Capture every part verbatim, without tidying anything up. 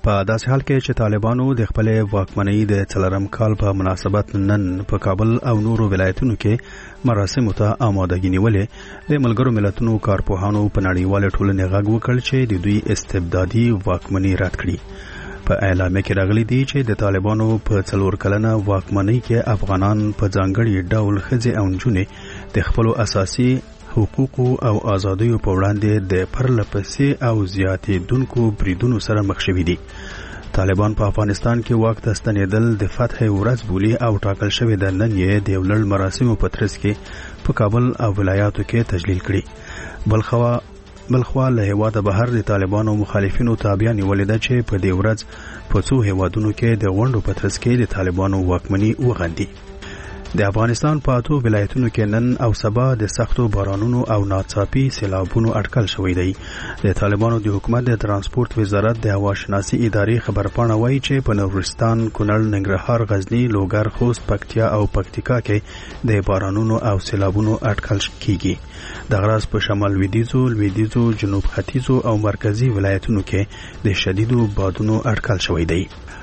په داسې حال کې چې طالبانو د خپلې واکمنۍ د څلورم کال په مناسبت نن په کابل او نورو ولایتونو کې مراسمو ته آمادګي نیولې د ملګرو ملتونو کارپوهانو په نړیواله ټولنې غږ وکړ چې د دوی استبدادي واکمنۍ رد کړي. په اعلامیه کې راغلي دي چې د طالبانو په څلور کلنه واکمنۍ کې افغانان په ځانګړي ډول ښځې او نجونې د خپلو اساسي حقوقو او آزادیو په وړاندې د پرلپسې او زیاتېدونکو بریدونو سره مخ شوي دي. طالبان په افغانستان کې واک ته ستنېدل د فتح ورځ بولي او ټاکل شوې ده نن یې د یو لړ مراسمو په ترڅ کې په کابل او ولایاتو کې تجلیل کړي. بلخوا بلخوا له هېواده بهر د طالبانو مخالفینو تابعه نیولې ده چې په دې ورځ په څو هېوادونو کې د غونډو په ترڅ کې د طالبانو واکمني وغندي. د افغانستان په اتو ولایتونو کې نن او سبا د سختو بارانونو او ناڅاپي سیلابونو اټکل شوی دی. د طالبانو د حکومت د ترانسپورت وزارت د هواشناسي ادارې خبرپاڼه وایي چې په نورستان، کونړ، ننګرهار، غزني، لوګر، خوست، پکتیا او پکتیکا کې د بارانونو او سیلابونو اټکل کیږي. د غراس په شمال لویدیځو، لویدیځو، جنوب ختیځو او مرکزی ولایتونو کې د شدیدو بادونو اټکل شوی دی.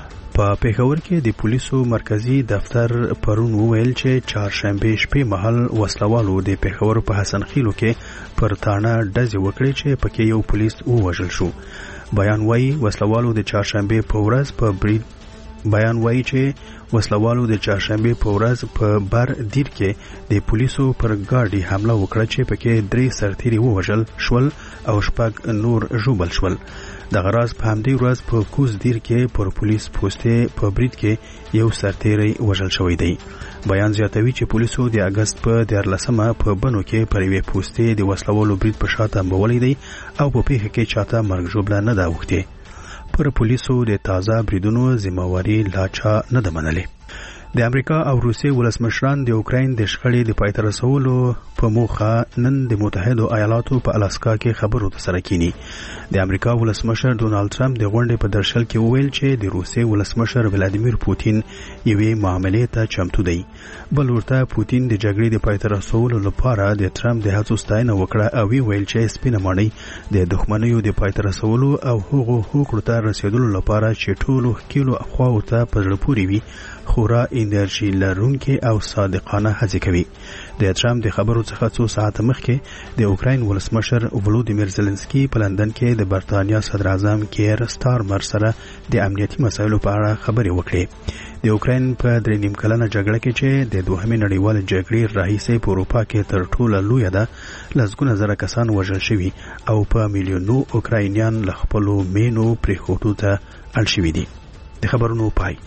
په پېښور کې د پولیسو مرکزی دفتر پرون وویل چې چهارشنبه شپې مهال وسلوالو د پېښور په حسن خیلو کې پر تاڼه ډزې وکړې چې پکې یو پولیس ووژل شو. بیان وایي وسلوالو د چهارشنبه په ورځ په برید بیان وایي چې وسلوالو د چهارشنبه په ورځ په بر دیر کې د پولیسو پر ګاډي حمله وکړه چې پکې درې سرتیري ووژل شول او شپږ نور ژوبل شول. د غراس په همدې ورځ په کوز دیر کې پر پولیس پوستې په برید کې یو سرتیری وژل شوی دی. بیان زیاتوي چې پولیسو د اگست په دیارلسمه په بنو کې پر یوې پوستې د وسلوالو برید په شا تنبولی دی او په پیښه کې چاته مرګ ژوبله نه ده اوښتې. پر پولیسو د تازه بریدونو ذمہواري لا چا نه ده منلې. د امریکا او روسیې ولسمشران د اوکراین د شخړې د پای ته رسولو په موخه نن د متحدو ایالاتو په الاسکا کې خبرو ته سره کینی. د امریکا ولسمشر ډونالد ټرمپ د غونډې په درشل کې وویل چې د روسیې ولسمشر ولادیمیر پوتین یوې معاملې ته چمتو دی. بل ورته پوتین د جګړې د پای ته رسولو لپاره د ټرمپ د هڅو ستاینه وکړه او ویل چې سپینه ماڼۍ د دښمنیو د پای ته رسولو او هغو هوکړو ته رسیدلو لپاره چې ټولو ښکیلو خواو ته په زړه پورې وي خورا انرژي لرونکي او صادقانه هڅې کوي. د ټرمپ د خبرو څخه څو ساعته مخکې د اوکراین ولسمشر ولودیمیر زلنسکي په لندن کې د برتانیا صدر اعظم کیر سټارمر سره د امنیتي مسایلو په اړه خبرې وکړې. د اوکراین په درې نیم کلنه جګړه کې چې د دوهمې نړیوالې جګړې راهیسې په اروپا کې تر ټوله لویه ده، لسګونه زره کسان وژل شوي او په میلیونو اوکراینیان له خپلو مینو پرېښودو ته اړ شوي دي. د خبرونو پای.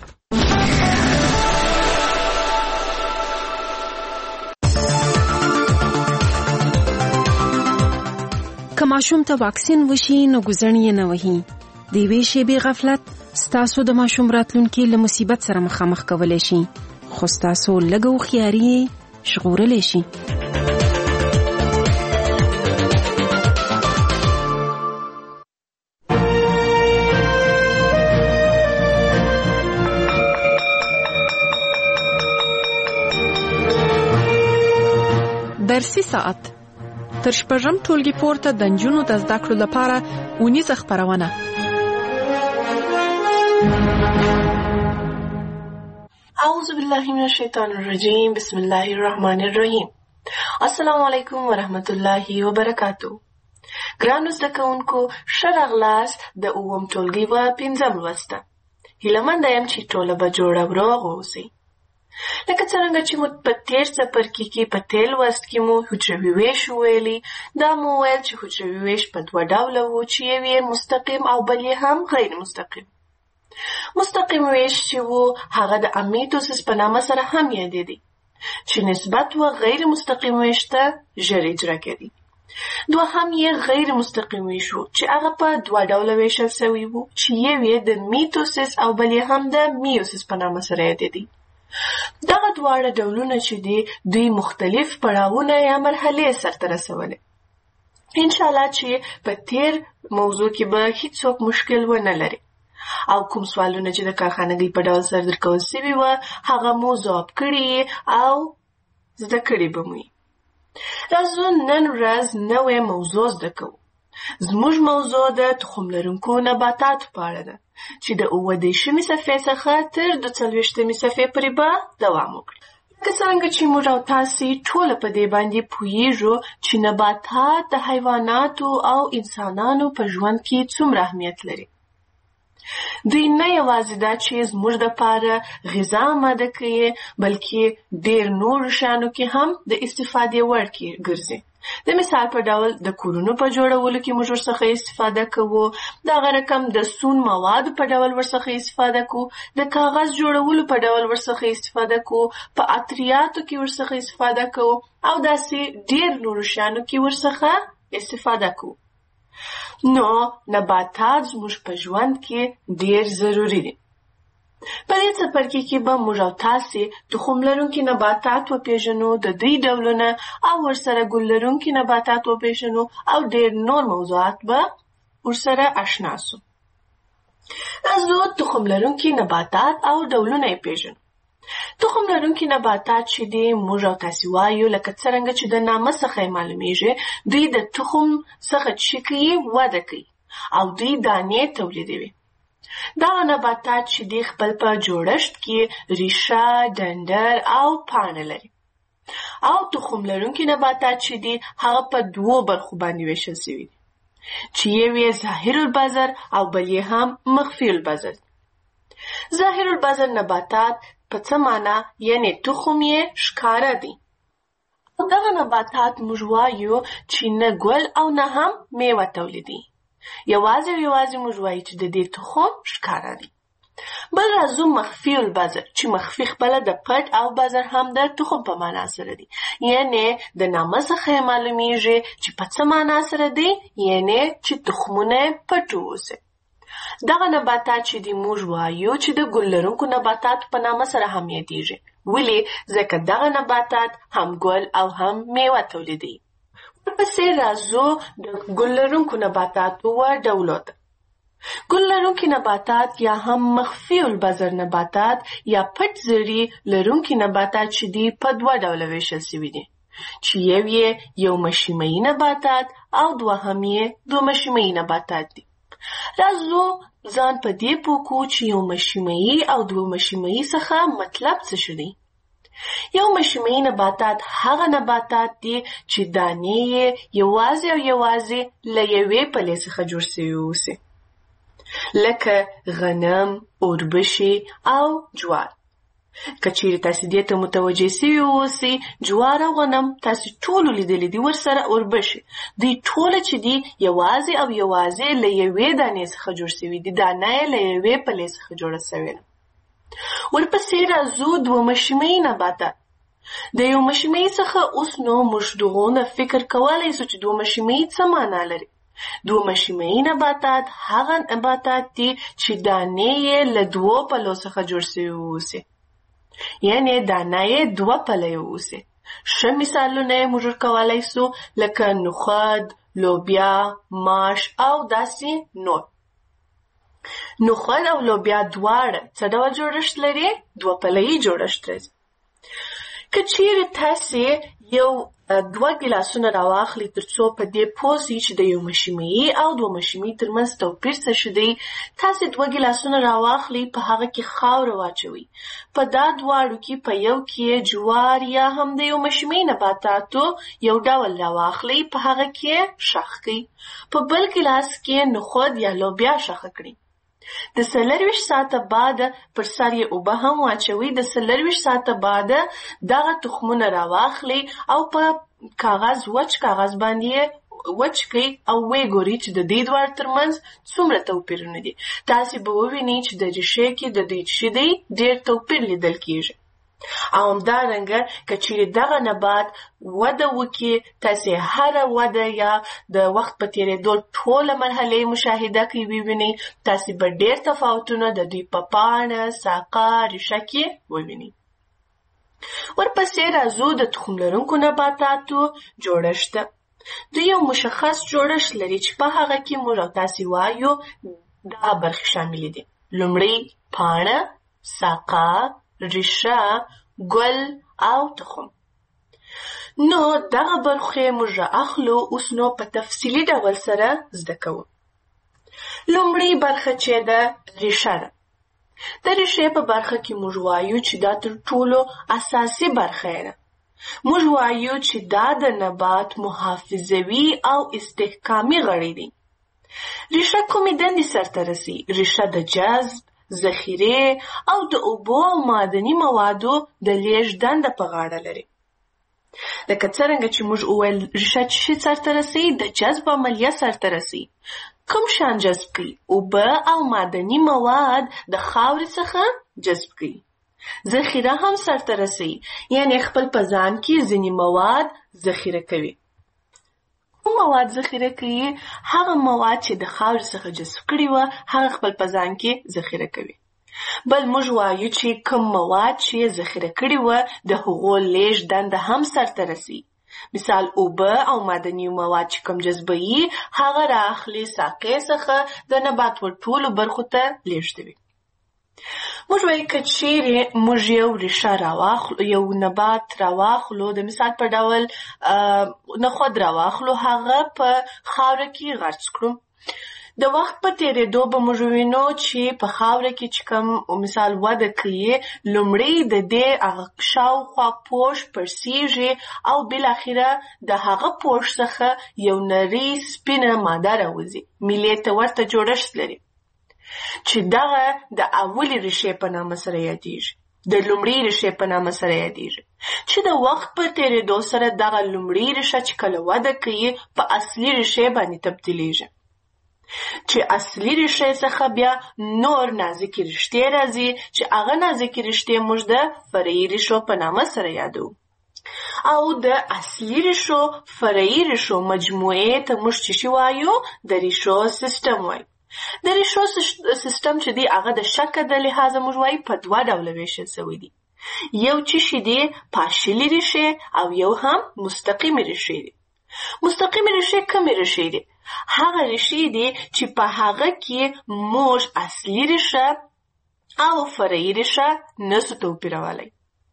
که ماشوم ته واکسین وشي نو ګزن یې نه وهي. د یوې شېبې غفلت ستاسو د ماشوم راتلونکي له مصیبت سره مخامخ کولی شي، خو ستاسو لږه هوښیاري یې ژغورلی شي. درسي ساعت تر شپږم ټولګي پورته د نجونو د زده کړو لپاره اونیزه خپرونه. اعوذ بالله من الشیطان الرجیم، بسم الله الرحمن الرحیم. السلام علیکم ورحمت الله وبرکاتو. ګرانو زده کوونکو، ښه راغلاست د اووم ټولګي په پنځم لوست ته. هیله یم چې ټوله به جوړه او روغ اوسئ. لکه څرنګه چې مو په تیر څپرکي کې په تیر لوست کې مو حجروي ویش وویلي، دا مو ویل چې حجروي ویش په دوه ډوله و چې یو یې مستقیم او بل یې هم غیر مستقیم. مستقیم ویش چې و هغه د امیتوسیس په نامه سره هم یادېدی چې نسبت و غیر مستقیم ویش ته ژر اجرا کېدی. دوهم یې غیر مستقیم ویش و چې هغه په دوه ډوله ویشل سوی و چې یو یې د میتوسیس او بل یې هم د میوسیس په نامه سره یادېدی. دغه دواړه ډولونه چې دي دوی مختلف پړاوونه یا مرحلې سرته رسولې. انشاءالله چې په تیر موضوع کې به هیڅوک مشکل ونه لري او کوم سوالونه چې د کارخانګۍ په ډول سره درکول سوي وه هغه مو ځواب کړي او زده کړي به مو. راځو نن ورځ نوې موضوع زده کوو. زموږ موضوع د تخم لرونکو نباتاتو په اړه ده چې د اووه دېرشمې صفحې څخه تر دوه څلوېښتمې صفحې پورې به دوام وکړي. لکه څرنګه چې موږ او تاسې ټوله په دې باندې پوهیږو چې نباتات د حیواناتو او انسانانو په ژوند کې څومره اهمیت لري. دوی نه یوازې دا چې زموږ دپاره غذا آماده کوي، بلکې ډېر نورو شیانو کې هم د استفادې وړ ګرځي. د مثال په ډول د کورونو په جوړولو کې موږ ورڅخه استفاده کوو، دغه رقم د سون موادو په ډول ورڅخه استفاده کوو، د کاغذ جوړولو په ډول ورڅخه استفاده کوو، په عطریاتو کې ورڅخه استفاده کوو او داسې ډېر نورو شیانو کې ورڅخه استفاده کوو. نو نباتات زموږ په ژوند کې ډېر ضروري دي. په دې څپرکي کې به موږ او تاسې تخم لرونکي نباتات وپېژنو، د دوی ډولونه او ورسره ګل لرونکي نباتات وپېژنو او ډېر نور موضوعات به ورسره اشنا سو. راځو تخم لرونکي نباتات او ډولونه یې پېژنو. تخم لرونکي نباتات چې دي موږ او تاسې وایو، لکه څرنګه چې د نامه څخه یې معلومیږي، دوی د تخم څخه چې کوي وده کوي او دوی دانې تولیدوي. دغه نباتات چې دي خپل په جوړښت کې ریشه، ډنډر او پاڼه لري. او تخم لرونکي نباتات چې دي هغه په دوو برخو باندې ویشل شوي دي چې یو یې ظاهر البذر او بل یې هم مخفي البذر. ظاهر البذر نباتات په څه معنا؟ یعنې تخم یې ښکاره دی. او دغه نباتات موږ وایو چې نه ګل او نه هم میوه تولیدي. یوازې یوازې موږ وایو چې د دې تخم ښکاره دی. بل راځو مخفي البذر چې مخفي خپله د پټ او بذر هم د تخم په معنا سره دی. یعنې د نامه څخه یې معلومیږي چې په څه معنا سره دی، یعنې چې تخمونه پټ واوسي. دغه نباتات چې دی موږ وایو چې د ګل لرونکو نباتاتو په نامه سره هم یادیږي. ولې؟ ځکه دغه نباتات هم ګل او هم میوه تولیدوي. ورپسې راځو د ګل لرونکو نباتاتو و ډولو ته. ګل لرونکي نباتات یا هم مخفي البذر نباتات یا پټ زړي لرونکي نباتات چې دي په دوه ډوله ویشل شوي دي، چې یو یې یو مشیمه‌ایي نباتات او دوهم یې دوه مشیمه‌ایي نباتات دي. راځو ځان په دې پوه کړو چې یو مشیمه‌ایي او دوه مشیمه‌ایي څخه مطلب څه شو دی. یو مشیمه‌ایي نباتات هغه نباتات دي چې دانې یې یوازې او یوازې له یوې پلې څخه جوړ شوي اوسي، لکه غنم، اوربشې او جوار. که چیرې تاسې دې ته متوجه سوي اوسئ، جوار او غنم تاسې ټولو لیدلي دي، ورسره اوربشې، دوی ټوله چې دي یوازې او یوازې له یوې دانې څخه جوړ شوي دي، دانه یې له یوې پلې څخه جوړه شوې ده. ورپسې راځو دوه مشیمه‌ایي نباتات. د یو مشیمه‌ایي څخه اوس نو موږ دغونه فکر کولی سو چې دوه مشیمه‌ایي څه معنا لري. دوه مشیمه‌ایي نباتات هغه نباتات دي چې دانې یې له دوو پلو څخه جوړ شوي اوسي، یعنې دانه یې دوه پلې اوسي. ښه مثالونه یې موږ کولی سو لکه نخود، لوبیا، ماش او داسې نور. نخود او لوبیا دواړه څه ډول جوړښت لري؟ دوه پله‌یي جوړښت لري. که چیرې تاسې یو دوه ګیلاسونه راواخلئ تر څو په دې پوه سئ چې د یو مشیمه‌ایي او دوه مشیمه‌ایي ترمنځ توپیر څه شی دی، تاسې دوه ګیلاسونه راواخلئ، په هغه کې خاوره واچوئ. په دا دواړو کې په یو کې جوار یا هم د یو مشیمه‌ایي نباتاتو یو ډول راواخلئ، په هغه کې شخ کړئ. په بل ګیلاس کې نخود یا لوبیا شخه کړئ. د څلرویشت ساعته بعد پر سر یې اوبه هم واچوئ. د څلرویشت ساعته بعد دغه تخمونه راواخلئ او په کاغذ وچ کاغذ باندې وچ کړئ او ویې ګورئ چې د دې دواړو ترمنځ څومره توپیرونه دي. تاسې به ووینئ چې د ریښې کې د دوی چې دی ډېر توپیر لیدل کېږي. او همدارنګه که چیرې دغه نبات وده وکړي، تاسې هره وده یا د وخت په تېرېدو ټوله مرحلې مشاهده کوي ووینئ، تاسې به ډېر تفاوتونه د دوی په پاڼه، ساقه، ریښه کې ووینئ. ورپسې راځو د تخم لرونکو نباتاتو جوړښت ته. دوی یو مشخص جوړښت لري چې په هغه کې موږ او تاسې وایو دغه برخې شاملې دي. لومړی پاڼه، ساقه، ریشه، ګل او تخم. نو دغه برخې موږ اخلو اوس نو په تفصیلي ډول سره زده کوو. لومړی برخه چې ده ریشه ده. د ریشې په برخه کې موږ وایو چې دا تر ټولو اساسي برخه ده. موږ وایو چې دا د نبات محافظوي او استحکامي غړي دي. ریشه کومې دندې سرته رسي؟ ریشه د جذب، ذخیره او د اوبو او معدني موادو د لیږد دنده په غاړه لري. لکه څرنګه چې موږ وویل ریشه چې سرته رسي، د جذب عملیه سرته رسي. کوم شان جذب کوي؟ اوبه او معدني مواد د خاورې څخه جذب کوي. ذخیره هم سرته رسي، یعنی خپل په ځان کې ځینې مواد ذخیره کوي. کوم مواد ذخیره کوي؟ هغه مواد چې د خاورې څخه جذب کړي وه هغه خپل په ځان کې ذخیره کوي. بل موږ وایو چې کوم مواد چې ذخیره کړي وه د هغو لیږد دنده هم سرته رسي. مثال اوبه او معدني مواد چې کوم جذبوي هغه رااخلي ساقې څخه د نبات ور ټولو برخو ته لیږدوي. موږ وایو که چیرې موږ یو ریشه راواخلو، یو نبات راواخلو، د مثال په ډول نخود راواخلو، هغه په خاوره کې غرس کړو. د وخت په تیریدو به موږ وینو چې په خاوره کې چې کوم مثال وده کوي، لومړی د دې هغه شاوخوا پوښ پړسیږي او بالاخره د هغه پوښ څخه یو نرۍ سپینه ماده راوځي، میلې ته ورته جوړښت لري چې دغه د اولې ریشې په نامه سره یادیږي، د لومړۍ ریشې په نامه سره یادیږي، چې د وخت په تیریدو سره دغه لومړۍ ریشه چې کله وده کوي په اصلي ریشې باندې تبدیلیږي، چې اصلي ریشې څخه بیا نور نازکې رشتې راځي چې هغه نازکې رشتې موږ د فرعي ریشو په نامه سره یادو. او د اصلي ریشو فرعي ریشو مجموعې ته موږ چې شي وایو؟ د ریشو سیستم وایو. د ریشو سیستم چې دی هغه د شکل د لحاظه موږ وایو په دوه ډوله ویشل شوی دی. یو چې شي دی پاشلي ریشې او یو هم مستقیمې ریشې دي. مستقیمې ریشې کومې ریشې دي؟ هغه ریشې دي چې په هغه کې موږ اصلي ریشه او فرعي ریشه نسو توپیرولی.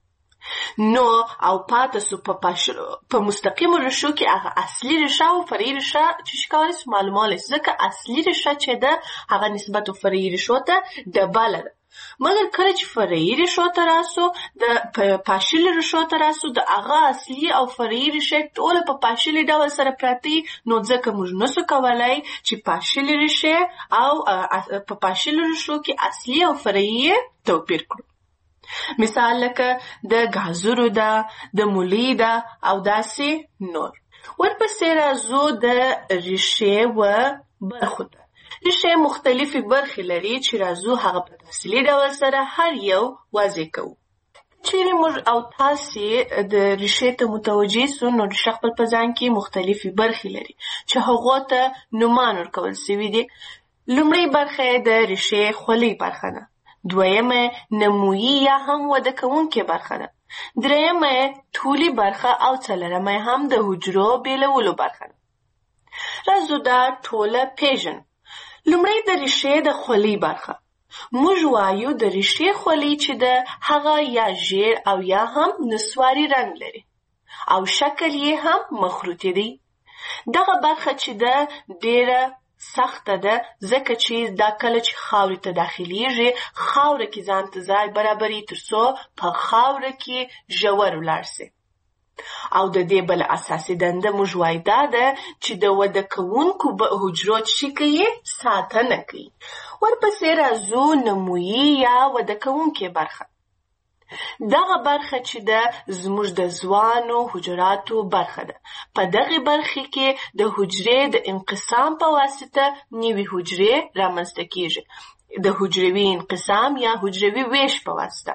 نو او پاته سو په په مستقیمو ریشو کې هغه اصلي ریشه او فرعي ریشه چې ښکاري سو معلومولی سو، ځکه اصلي ریشه چې ده هغه نسبت فرعي ریشو ته ډبله ده. مګر کله چې فرعي ریشو ته راسو، د پاشلي ریشو ته راسو، د هغه اصلي او فرعي ریشې ټوله په پاشلي ډول سره پراته وي، نو ځکه موږ نسو کولی چې پاشلي ریشې او په پاشلي ریشو کې اصلي او فرعي توپیر کړو. مثال لکه د ګازرو ده، د مولی ده او داسې نور. ورپسې راځو د ریشې و برخو ته. ریشې مختلفې برخې لري چې راځو هغه په تفصیلي ډول سره هر یو واضح کوو. چیرې موږ او تاسې د ریشې ته متوجه سو، نو ریشه خپل په ځان کې مختلفې برخې لري چې هغو ته نومان ورکول سوي دي. لومړۍ برخه د ریشې خولۍ برخه ده. دویمه نمویي یا هم وده کوونکې برخه ده. دریمه طولي برخه او څلورمه هم د حجرو بیلولو برخه ده. راځو دا ټوله پیژنو. لومړی د ریشې د خولۍ برخه. موږ وایو د ریشې خولۍ چې ده هغه یا ژیړ او یا هم نسواري رنګ لري او شکل یې هم مخروطي دی. دغه برخه چې ده ډیره سخته ده، ځکه چې دا کله چې خاورې ته داخلیږي خاوره کې ځان ته ځای برابري تر څو په خاوره کې ژور ولاړ سي. او د دې بل اساسي دنده موږ وایو دا ده چې د وده کوونکو حجرو چې کوي ساتنه کوي. ورپسې راځو نمویي یا وده کوونکې برخه. دغه برخه چې ده زموږ د ځوانو حجراتو برخه ده. په دغه برخه کې د حجرې د انقسام په واسطه نوې حجرې رامنځته کیږي، د حجروي انقسام یا حجروي ویش په واسطه.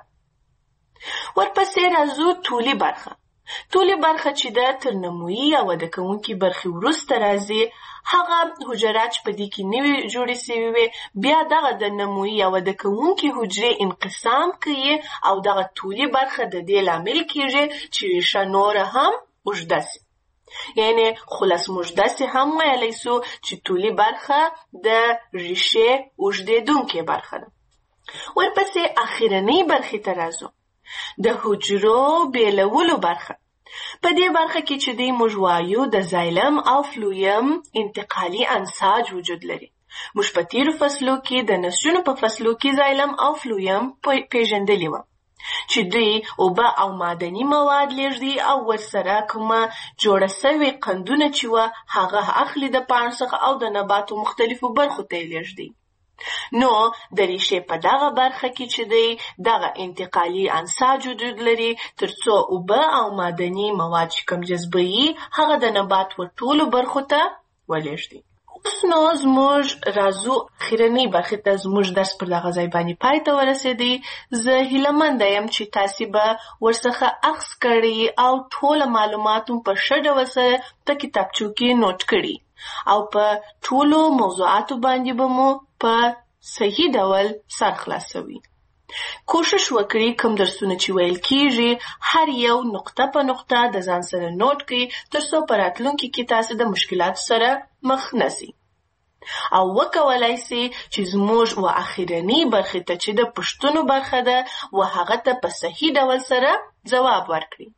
ورپسې راځو طولي برخه. طولي برخه چې ده تر نمویي یا وده کوونکې برخې وروسته راځي. هغه حجرات چې په دې کې نوې جوړې سوي وي بیا دغه د نمویي یا وده کوونکې حجرې انقسام کوي او دغه طولي برخه د دې لامل کیږي چې ریشه نوره هم اوږده سي. یعنې خلاص موږ داسې هم ویلی سو چې طولي برخه د ریشې اوږدېدونکې برخه ده. ورپسې اخرنۍ برخې ته راځو. د حجرو بیلولو برخه. په دې برخه کې چې دی موږ وایو د زایلم او فلویم انتقالي انساج وجود لري. موږ په تیرو فصلو کې د نسجونو په فصلو کې زایلم او فلویم پیژندلي وو چې دوی اوبه او معدني مواد لیږدي او ورسره کومه جوړه سوې قندونه چې وه هغه اخلي د پاڼو څخه او د نباتو مختلفو برخو ته یې لیږدي. نو د ریشې په دغه برخه کې چې دی دغه انتقالي انساج وجود لري ترڅو اوبه او معدني مواد چې کوم جذبوي هغه د نبات ور ټولو برخو ته ولېږدي. اوس نو زموږ راځو اخرنۍ برخې ته. زموږ درس پر دغه ځای باندې پای ته ورسېدی. زه هیلهمنده یم چې تاسې به ورڅخه اخذ کړي او ټوله معلومات هم په ښه ډول سره په کتابچو کې نوټ کړي او په ټولو موضوعاتو باندې به مو په صحیح ډول سر خلاصوي. کوشش وکړئ کوم درسونه چې ویل کیږي هر یو نقطه په نقطه د ځان سره نوٹ کړئ ترڅو په راتلونکي کې تاسو د مشکلاتو سره مخ نشئ او وکولای شئ چې زموږ و اخرنۍ برخې ته چې د پوښتنو برخه ده و هغه ته په صحیح ډول سره ځواب ورکړئ.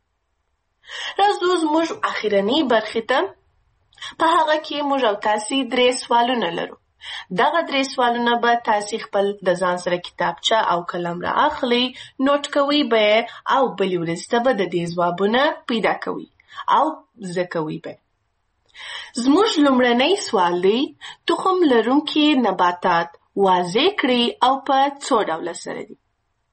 راځو زموږ اخرنۍ برخې ته. په هغه کې موږ او تاسو درې سوالونه لرو. دغه درې سوالونه به تاسو خپل د ځان سره کتابچه او قلم را اخلي، نوٹ کوئ به او بلې ورځې ته به د دې ځوابونه پیدا کوئ او زده کوئ به. زموږ لومړنی سوال دی تخم لرونکي نباتات واضح کړئ او په څو ډوله سره دي.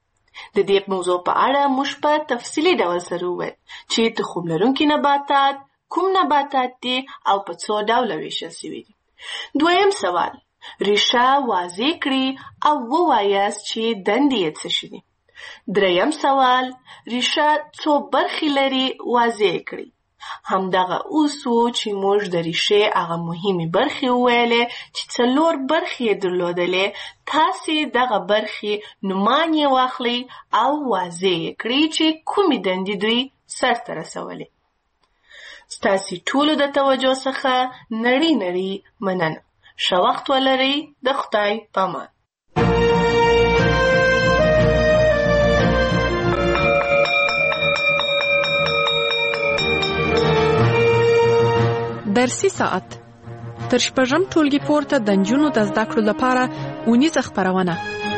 د دې موضوع په اړه موږ په تفصیلي ډول سره وویل چې تخم لرونکي نباتات کوم نباتات دي او په څو ډوله ویشل شوي دي. دویم سوال ریشه واضح کړئ او ووایاست چې دندې یې څه شي دي. دریم سوال ریشه څو برخې لري واضح کړئ. همدغه اوس و چې موږ د ریشې هغه مهمې برخې وویلې چې څلور برخې یې درلودلې. تاسې دغه برخې نومان یې واخلئ او واضح یې کړئ چې کومې دندې دوی سرته رسولې. ستاسې ټولو د توجه څخه نړۍ نړۍ مننه. ښه وخت ولرئ. د خدای په امان. درسي ساعت تر شپږم ټولګي پورته د نجونو د زده کړو لپاره اونیزه خپرونه.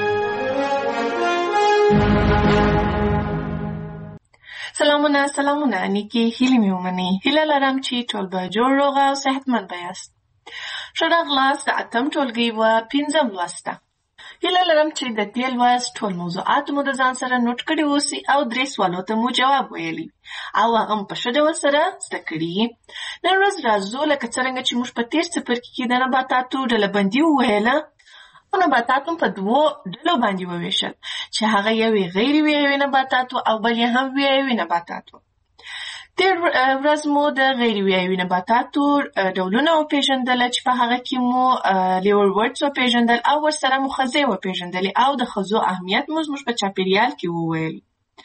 سلامونه سلامونه نیکی هیلې مې ومنئ. هیله لرم چې ټول به جوړ روغ او صحتمند به یاست. ښه راغلاست د اتم ټولګي و پنځم لوست ته. هیله لرم چې د دې لوست ټول موضوعات مو د ځان سره نوٹ کړي اوسي او درې سوالو ته مو جواب ویلی او هغه په ښه ډول سره زده کړي. نن ورځ راځو لکه څرنګه چې موږ په تېر څپرکي کې د نباتاتو ډلبندي وویله او نباتات هم په دوو ډلو باندې وویشل چې هغه یوې غیر ویایوي نباتاتو او بل یې هم ویایوي نباتاتو. تېر ورځ مو د غیر ویایوي نباتاتو ډولونه وپېژندله چې په هغه کې مو لیورورډز وپېژندل او ورسره مو خزې وپېژندلې او د خزو اهمیت مو زموږ په چاپېریال کې وویل.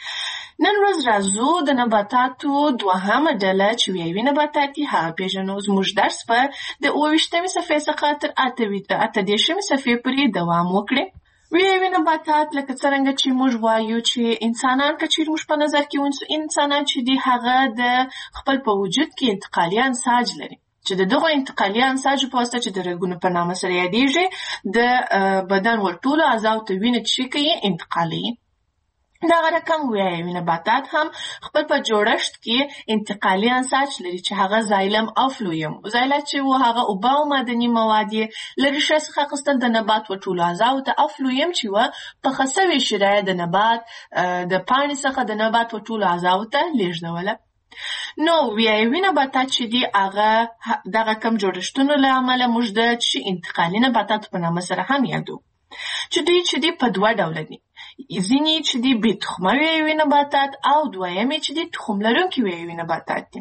نن ورځ راځو د نباتاتو دوهمه ډله چې ویایوي نباتات دي هغه پېژنو. زموږ درس به د اووه ویشتمې صفحې څخه تر اته دېرشمې صفحې پورې دوام وکړي. ویایوي نباتات لکه څرنګه چې موږ وایو چې انسانان که چیرې موږ په نظر کې ونیسو انسانان چې دي هغه د خپل په وجود کې انتقالي انساج لري چې د دغو انتقالي انساجو په واسطه چې د رګونو په نامه سره یادېږي د بدن ور ټولو اعضاو ته وینه چې شي کوي انتقالوي. دغه رقم ویایوي نباتات هم خپل په جوړښت کې انتقالي انساج لري چې هغه زایلم او فلویم. زایلم چې و هغه اوبه او معدني مواد یې له ریښې څخه اخیستل د نبات و ټولو اعضاو ته او فلویم چې و پخه سوې شیره د نبات د پاڼې څخه د نبات و ټولو اعضاو ته لیږدوله. نو ویایوي نباتات چې دي هغه دغه کم جوړښتونو له امله موږ د انتقالي نباتاتو په نامه سره هم یادو چې دوی چې دي په دوه ډوله دي. ځینې چې دي بې تخمه ویایوي نباتات او دویم چې دي تخم لرونکي ویایوي نباتات دي.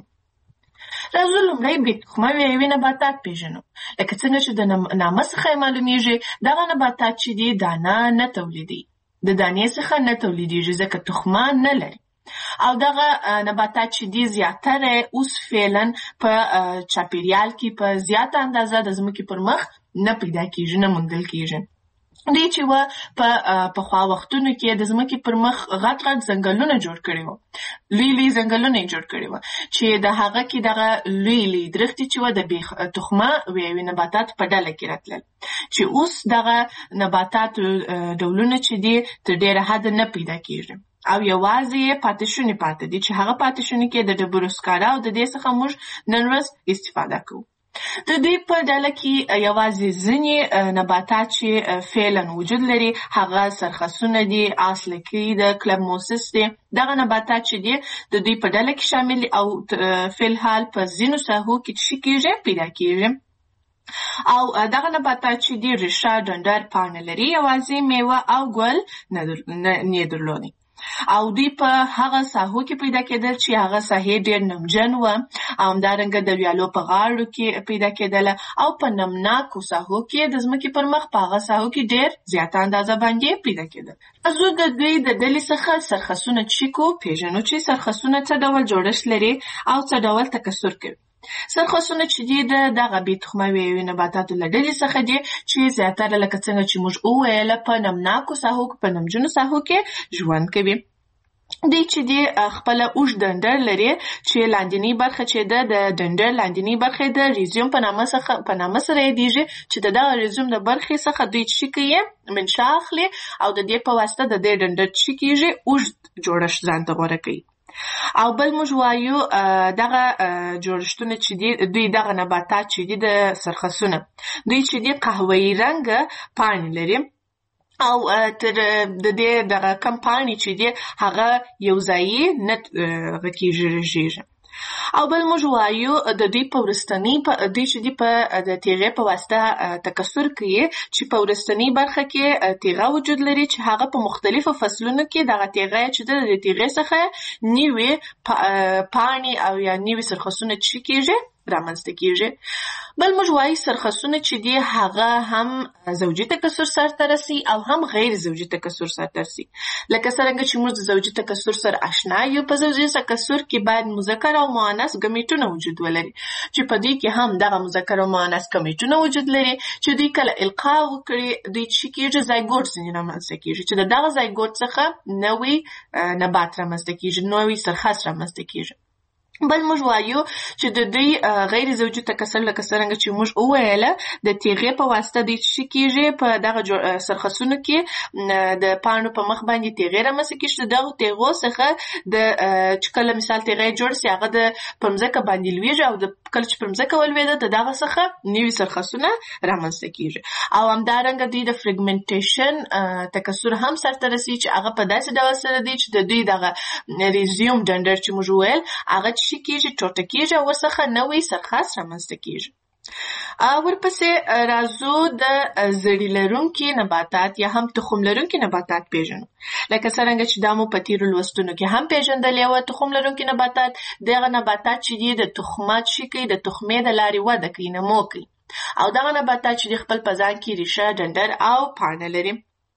راځو لومړی بې تخمه ویایوي نباتات پېژنو. لکه څنګه چې د نامه څخه یې معلومیږي دغه نباتات چې دي دانه نه تولیدوي. د دانې څخه نه تولیدېږي ځکه تخمه نه لري او دغه نباتات چې دي زیاتره اوس فعلا په چاپېریال کې په زیاته اندازه د ځمکې پر مخ نه پیدا کېږي نه موندل کېږي. دی چې و په پخوا وختونو کې د ځمکې پر مخ غټ غټ ځنګلونه جوړ کړي وو، لوی لوی ځنګلونه یې جوړ کړي وو چې د هغه کې دغه لوی لوی درختې چې وه د بې تخمه ویوي نباتات په ډله کې راتلل، چې اوس دغه نباتاتو ډولونه چې دي تر ډېره حده نه پیدا کېږي او یوازې یې پاتې شوني پاتې دي چې هغه پاتې شوني کې د ډبرو سکاره او د دې څخه موږ نن ورځ استفاده کوو. د دې په ډله کې یوازې ځینې نباتات چې فعلا وجود لري هغه سرخسونه دي، آس لکۍ ده، کلبموسس دي. دغه نباتات چې دي د دوی په ډله کې شامل دي او فعلحال په ځینو ساحو کې څه کېږي پیدا کېږي. او دغه نباتات چې دي ریښه، ډنډر، پاڼه لري، یوازې میوه او ګل نه درلودي او دوی په هغه ساحو کې پیدا کېدل چې هغه ساحې ډېر نمجن وه او همدارنګه د ویالو په غاړو کې پیدا کېدله او په نمناکو ساحو کې د ځمکې پر مخ په هغه ساحو کې ډېر زیاته اندازه باندې پیدا کېدل. زه د دوی د ډلې څخه سرخسونه چیکو پیژنو چې سرخسونه څه ډول جوړښت لري او څه ډول تکثر کوي. سرخسونه چې دي د دغه بې تخمه ویوي نباتاتو له ډلې څخه دي چې زیاتره لکه څنګه چې موږ وویله په نمناکو ساحو په نمجنو ساحو کې ژوند کوي. دوی چې دي خپله اوږد ډنډر لري چې لاندینۍ برخه چې ده د ډنډر لاندینۍ برخه د ریزیوم په نامه څخه په نامه سره یادېږي چې د دغه ریزیوم د برخې څخه دوی څه کوي منشا اخلي او د دې په واسطه د دې ډنډر څه کېږي اوږد جوړښت ځان ته غوره کوي. او بل موږ وایو دغه جوړښتونه چې دي دوی دغه نباتات چې دي د سرخسونه دوی چې دي قهوه‌ایي رنګه پاڼې لري او تر د دې دغه کم پاڼې چې دي هغه یو ځایي نه کېږي رژېږي. او بل موږ وایو د دوی په وروستنۍ دوی چې دي په د تیغې په واسطه تکثر کوي چې په وروستنۍ برخه کې تیغه وجود لري چې هغه په مختلفو فصلونو کې دغه تیغه چې د تیغې څخه نوې پاڼې او یا نوې سرخسونه چې کېږي رامنځته کېږي. بل موږ وایي سرخسونه چې دي هغه هم زوجي تکثر سرته رسي او هم غیر زوجي تکثر سرته رسي. لکه څرنګه چې موږ د زوجي تکثر سره آشنا یو، په زوجي تکثر کې باید مذکر او مؤنث ګمیټونه وجود ولري چې په دې کې هم دغه مذکر او مؤنث ګمیټونه وجود لري چې دوی کله القا وکړي دوی چې کېږي زایګوټ ځینې رامنځته کېږي چې د دغه زایګوټ څخه نوی نبات رامنځته کېږي، نوی سرخس رامنځته کېږي. بل موږ وایو چې د دوی غیر زوجي تکثر لکه څرنګه چې موږ وویله د تیغې په واسطه دوی څه کېږي په دغه سرخسونو کې د پاڼو په مخ باندې تیغې رامنځته کېږي. د دغو تیغو څخه د چې کله مثال تیغې جوړ سي هغه د پر مځکه باندې لویږي او د کله چې پر مځکه ولوېده د دغه څخه نوي سرخسونه رامنځته کېږي. او همدارنګه دوی د فریګمنټیشن تکثر هم سرته رسي چې هغه په داسې ډول سره دی چې د دوی دغه ریزیوم ډنډر چې موږ وویل هغه شي کېږي ټوټه کېږي او ورڅخه نوی سرخس رامنځته کېږي. ورپسې راځو د زړي لرونکي نباتات یا هم تخم لرونکي نباتات پیژنو. لکه څرنګه چې دا مو په تیرو لوستونو کې هم پیژندلې وه. تخم لرونکي نباتات دغه نباتات چې دي د تخمات شي کوي د تخمې د لارې وده کوي، نمو کوي او دغه نباتات چې دي خپل په ځان کې ریښه، ډنډر او پاڼه لري.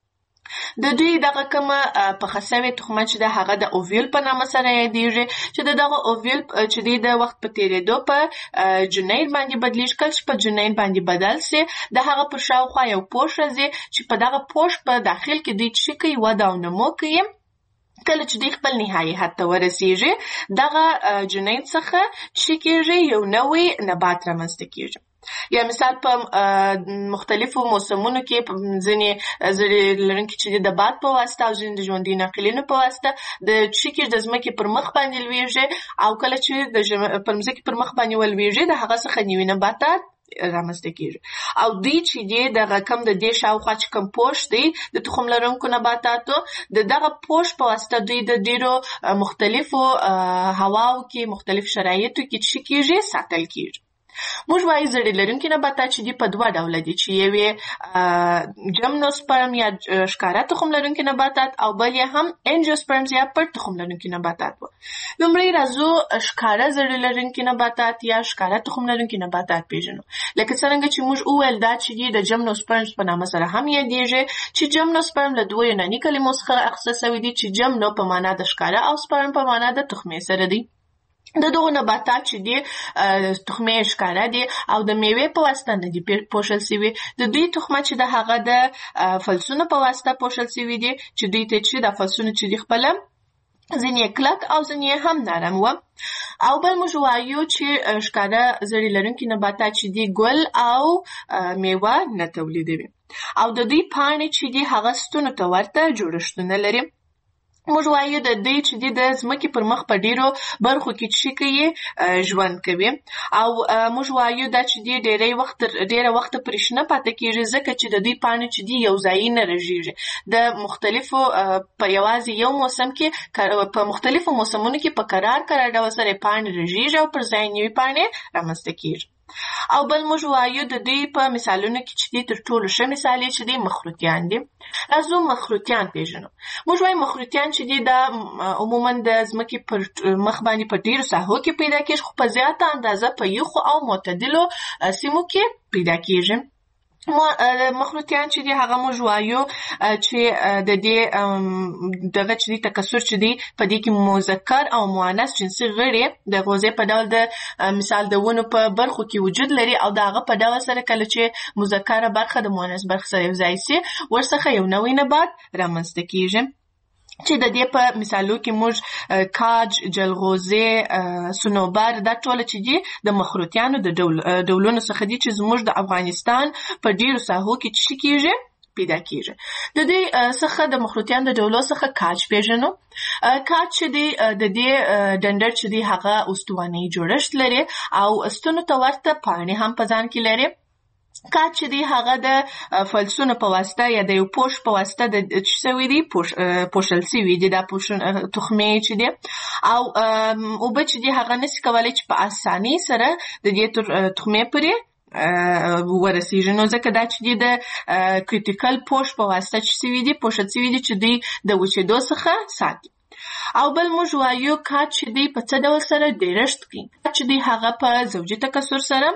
د دوی دغه کومه پخه سوې تخمه چې ده هغه د اوویل په نامه سره یادېږي چې د دغه اوویل چې دی د وخت په تېرېدو په جنین باندې بدلېږي. کله چې په جنین باندې بدل سي د هغه پر شاوخوا یو پوښ راځي چې په دغه پوښ په داخل کې دوی څه کوي وده او نمو کوي. کله چې دوی خپل نهایي حد ته ورسېږي دغه جنین څخه څه کېږي یو نوی نبات رامنځته کېږي. یا مثال په مختلفو موسمونو کې په ځینې زړي لرونکي چې د باد په واسطه او ځینې د ژوندي ناقلینو په واسطه د چیکې د ځمکې پر مخ باندې لویږي او کله چې د پر ځمکې پر مخ باندې ولویږي د هغه څخه نوي نباتات رامنځته کېږي. او دوی چې دی دغه کم د دې شاوخوا چې کوم پوښ دی د تخم لرونکو نباتاتو د دغه پوښ په واسطه دوی د ډېرو مختلفو هواو کې مختلف شرایطو کې چې کېږي ساتل کېږي. موږ وایي زړي لرونکي نباتات چې دي په دوه ډوله دي چې یو یې جمنوسپرم یا ښکاره تخم لرونکي نباتات او بل یې هم انجیوسپرمز یا پټ تخم لرونکي نباتات وو. لومړی راځو ښکاره زړي لرونکي نباتات یا ښکاره تخم لرونکي نباتات پیژنو. لکه څرنګه چې موږ وویل دا چې دي د جمنوسپرمز په نامه سره هم یادېږي چې جمنوسپرم له دوو یوناني کلمو څخه اخیستل سوی دي چې جمنو په معنا د ښکاره او سپرم په معنا د تخمې سره دی. د دغو نباتات چې دي تخمې ښکاره دي او د میوې په واسطه نه دي پوښل سوي. د دوی تخمه چې د هغه د فلسونو په واسطه پوښل سوي دي چې دوی ته چې د فلسونو چې دي خپله ځینې کلک او ځینې هم نرم و. او بل موږ وایو چې ښکاره زړې لرونکي نباتات چې دي ګل او میوه نه تولیدوي او د دوی پاڼې چې دي هغه ستونو ته ورته جوړښتونه لري. موږ وایو د دوی چې دي د ځمکې پر مخ په ډیرو برخو کې چې کوي ژوند کوي او موږ وایو دا چې دي ډیری وخت ډیره وخت پرې شنه پاتې کیږي ځکه چې د دوی پاڼې چې دي یو ځای نه رژېږي. د مختلفو په یوازې یو موسم کې په مختلفو موسمونو کې په قرار قرار ډول سره پاڼې رژېږي او پر ځای نوې پاڼې رامنځته کیږي. او بل موږ وایو د دوی په مثالونو کې چې دي تر ټولو ښه مثال یې چې دي مخروطیان دي. راځو مخروطیان پیژنو. موږ وایو مخروطیان چې دي دا عموما د ځمکې پر مخ باندې په ډیرو ساحو کې پیدا کیږي خو په زیاته اندازه په یخو او معتدلو سیمو کې پیدا کیږي. مخروطیان چې دي هغه موږ وایو چې د دې دغه چې دي تکثر چې دي په دې کې مذکر او مؤنث جنسي غړي د غوزې په ډول د مثال د ونو په برخو کې وجود لري او د هغه په ډول سره کله چې مذکره برخه د مؤنث برخه سره یو ځای سي ورڅخه یو نوی نبات رامنځته کیږي چې د دې په مثالو کې موږ کاج، جلغوزي، صنوبر دا ټول چې دي د مخروطیانو د ډول ډولونو څخه دي چې زموږ د افغانستان په ډیرو ساحو کې چې کیږي پیدا کیږي. د دې څخه د مخروطیانو د ډولو څخه کاج پیژنو. کاج چې دی د دې ډنډر چې دی هغه استواني جوړښت لري او ستونو ته ورته پاڼې هم په ځان کې لري. کاج چې دی هغه د فلسونو په واسطه یا د یو پوش په واسطه د چې سوي دي پوښل سوي دي دا تخمې چې دي او اوبه چې دي هغه نسي کولی چې په اسانۍ سره د دې تخمې پورې ورسیږي. نو ځکه دا چې دي د کریټیکل پوش په واسطه چې سوي دي پوښل سوي دي چې دوی د وچېدو څخه ساتي. او بل موږ وایو کاج چې دی په څه ډول سره ډیرښت کوي. کاج چې دی هغه په زوجي تکثر سره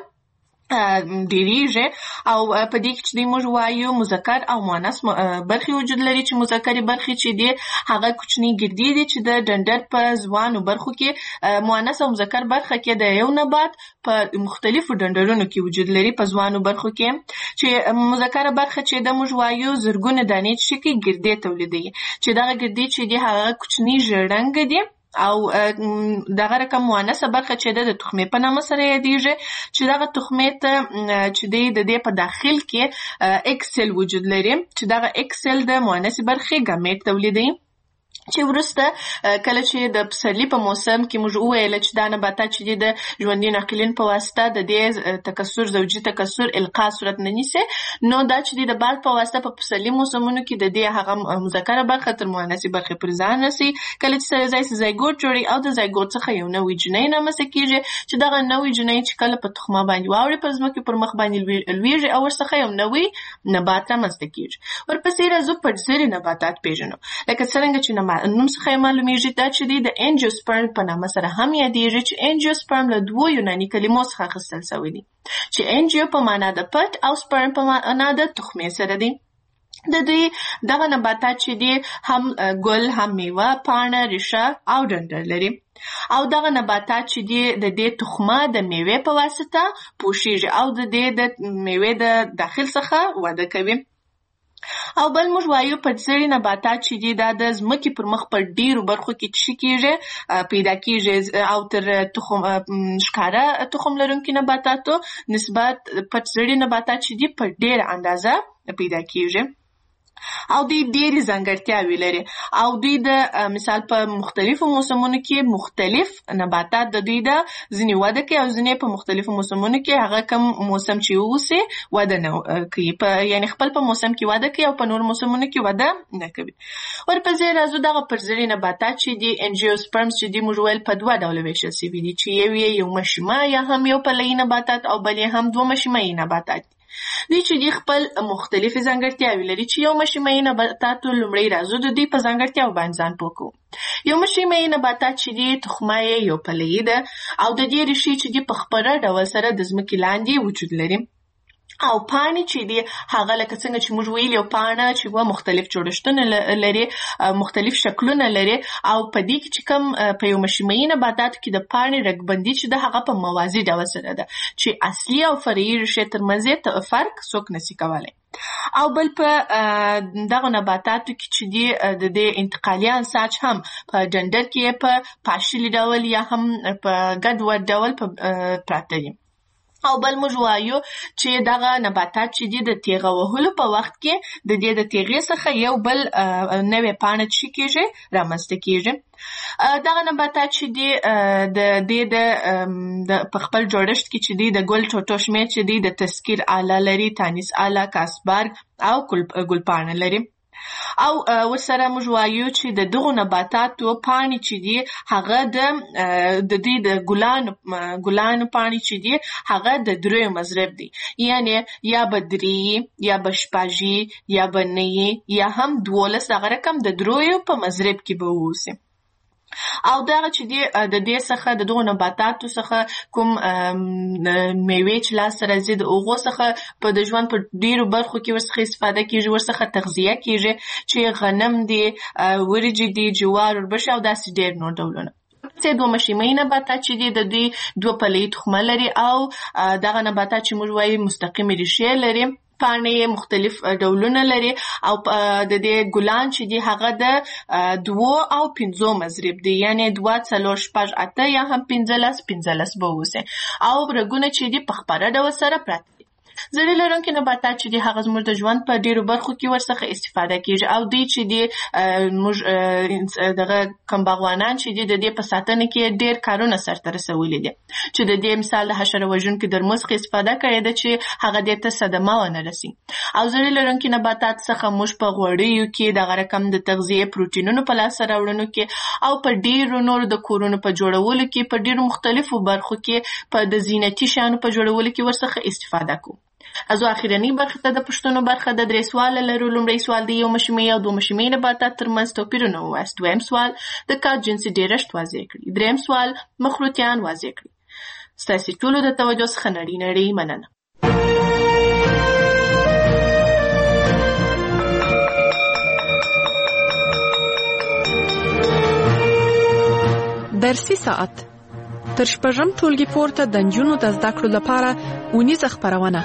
ډیریږي او په دې کې چې دوی موږ وایو مذکر او مؤنث برخې وجود لري چې مذکرې برخې چې دي هغه کوچني ګردې دي چې د ډنډر په ځوانو برخو کې مؤنث او مذکر برخه کې د یو نبات په مختلفو ډنډرونو کې وجود لري په ځوانو برخو کې چې مذکر برخه چې د موږ وایو زرګونه دانې چې کې ګردې تولیدوي چې دغه ګردې چې دي هغه کوچني ژړنګ دي او دغه رقم مؤنثه برخه چې د تخمې په نامه سره یادیږي چې دغه تخمې ته چې د دې په داخل کې اکسل وجود لري چې دغه اکسل د مؤنثه برخې ګامیټ تولیدوي چې وروسته کله چې د پسرلي په موسم کې موږ وویل چې دا نباتات چې دي د ژوندي ناقلین په واسطه د دې تکثر زوجي تکثر القا صورت نه نیسي نو دا چې دي د باد په واسطه په پسرلي موسمونو کې د دې هغه مذکره برخه تر مؤنثه برخې پر ځان رسي کله چې سره ځای زایګوټ جوړي او د زایګوټ څخه یو نوې جنۍ رامنځته کیږي چې دغه نوې جنۍ چې کله په تخمه باندې واوړي په ځمکه پر مخ باندې لویږي او ورڅخه یو نوې نبات رامنځته کیږي. ورپسې راځو پټزري نباتات پیژنو لکه څرنګه چې نوم څخه معلومیږي دا چې د انجیوسپرم په نامه سره هم یادیږي چې انجیوسپرم له دوو یوناني کلمو څخه اخیستل شوی دی چې انجیو په معنا د پټ او سپرم په معنا د تخمې سره دی. د دوی دغه نباتات چې دي هم ګل هم میوه پاڼه ریښه او ډنډر لري او دغه نباتات چې دي د دې تخمه د میوې په واسطه پوښیږي او د دې د میوې د داخل څخه وده کوي. او بل موږ وایو پټزري نباتات چې دي دا د ځمکې پر مخ په ډیرو برخو کې چې کیږي پیدا کیږي او تر تخم ښکاره تخم لرونکي نباتاتو نسبت پټزري نباتات چې دي په ډیره اندازه پیدا کیږي او دوی ډېرې ځانګړتیاوې لري او دوی د مثال په مختلفو موسمونو کې مختلف نباتات د دوی د ځینې وده کوي او ځینې په مختلفو موسمونو کې هغه کم موسم چې اوسي وده نه کوي په یعنی خپل په موسم کې وده کوي او په نور موسمونو کې وده نه کوي. ورپسې راځو دغه پرزري نباتات چې دي انجیوسپرمز چې دي موږ ویل په دوه ډوله ویشل شوي دي چې یو یې یو مشیمه یا هم یو پلوي نباتات او بل یې هم دوه مشیمه نباتات دوی چې دي خپل مختلفې ځانګړتیاوې لري چې یو مشیمه نباتاتو لومړی راځو د دوی په ځانګړتیاو باندې ځان پوه کوو. یو مشیمه نباتات چې دي تخمه یې یو پلوي ده او د دې ریښې چې دي په خپره ډول سره د ځمکې لاندې وجود لري او پاڼې چې دي هغه لکه څنګه چې موږ ویلي یو پاڼه چې و مختلف جوړښتونه لري، مختلف شکلونه لري، او په دې کې چې کوم په یو مشیمیي نباتاتو کې د پاڼې رګبندي چې ده هغه په موازي ډول سره ده چې اصلي او فرعي ریښې ترمنځ یې فرق څوک نشي کولی. او بل په دغه نباتاتو کې چې دي د دې انتقالي انساج هم په ډنډر کې په پاشلي ډول یا هم په ګډوډ ډول پراته دي. او بل موږ وایو چې دغه نباتات چې دي د تیغه وهلو په وخت کې د دې د تیغې څخه یو بل نوې پاڼه چې کېږي رامنځته کېږي. دغه نباتات چې دي د دې د په خپل جوړښت کې چې دي د ګل ټوټو شمېر چې دي د تذکیر آله لري، تانیس آله، کاسبارګ او ګلپاڼه لري. او ورسره موږ وایو چې د دغو نباتاتو پاڼې چې دي هغه د د دې د ګلانو ګلانو پاڼې چې دي هغه د دریو مضرب دي، یعنی یا به درې یا به شپږ یا به نه یا هم دولس، دغه رقم د دریو په مضرب کې به واوسي. او دغه چې دی د دې څخه د دغو نباتاتو څخه کوم میوې چې لاسته راځي د هغو څخه په د ژوند په ډېرو برخو کې ورڅخه استفاده کېږي، ورڅخه تغذیه کېږي چې غنم دی، وریجې دي، جوار، وربشې او داسې ډېر نور ډولونه. چې دوه مشیمیي نباتات چې دي د دوی دوه پلې تخمه لري او دغه نباتات چې موږ وایو مستقیمې ریښې لري، پاڼې مختلف ډولونه لري او د دې ګلان چې دي هغه د دوو او پنځو مضرب دي، یعنی دوه، څلور، شپږ، اته یا هم پنځلس پنځلس به اوسي. او رګونه چې دي په خپره ډول سره پراته دي. زړې لرونکي نباتات چې دي هغه زموږ د ژوند په ډېرو برخو کې ورڅخه استفاده کېږي او دوی چې دي موږ دغه کوم باغوانان چې دي د دې په ساتنه کې ډېر کارونه سرته رسولي دي، چې د دې مثال د حشره وژونکي درمل څخه استفاده کړې ده چې هغه دې ته صدمه ونه رسي. او زړې لرونکي نباتات څخه موږ په غوړیو کې دغه رقم د تغذیې پروټینونو په لاسته راوړنو کې او په ډېرو نورو د کورونو په جوړولو کې په ډېرو مختلفو برخو کې په د زینتي شیانو په جوړولو کې ورڅخه استفاده کوو. ازو اخیرنی برخه ته د پښتنو برخه د درې سوال لرو. لومړی سوال د یو مشیمیي او دوه مشیمیي نباتات ترمنځ توپیرونه ووایاست. دویم سوال د کار جنسي ډېرښت واضح کړئ. دریم سوال مخروطیان واضح کړئ. ستاسې ټولو د توجه څخه نړۍ نړۍ مننه. درسي ساعت تر شپږم ټولګي پورته د نجونو د زده کړو لپاره اونیزه خپرونه.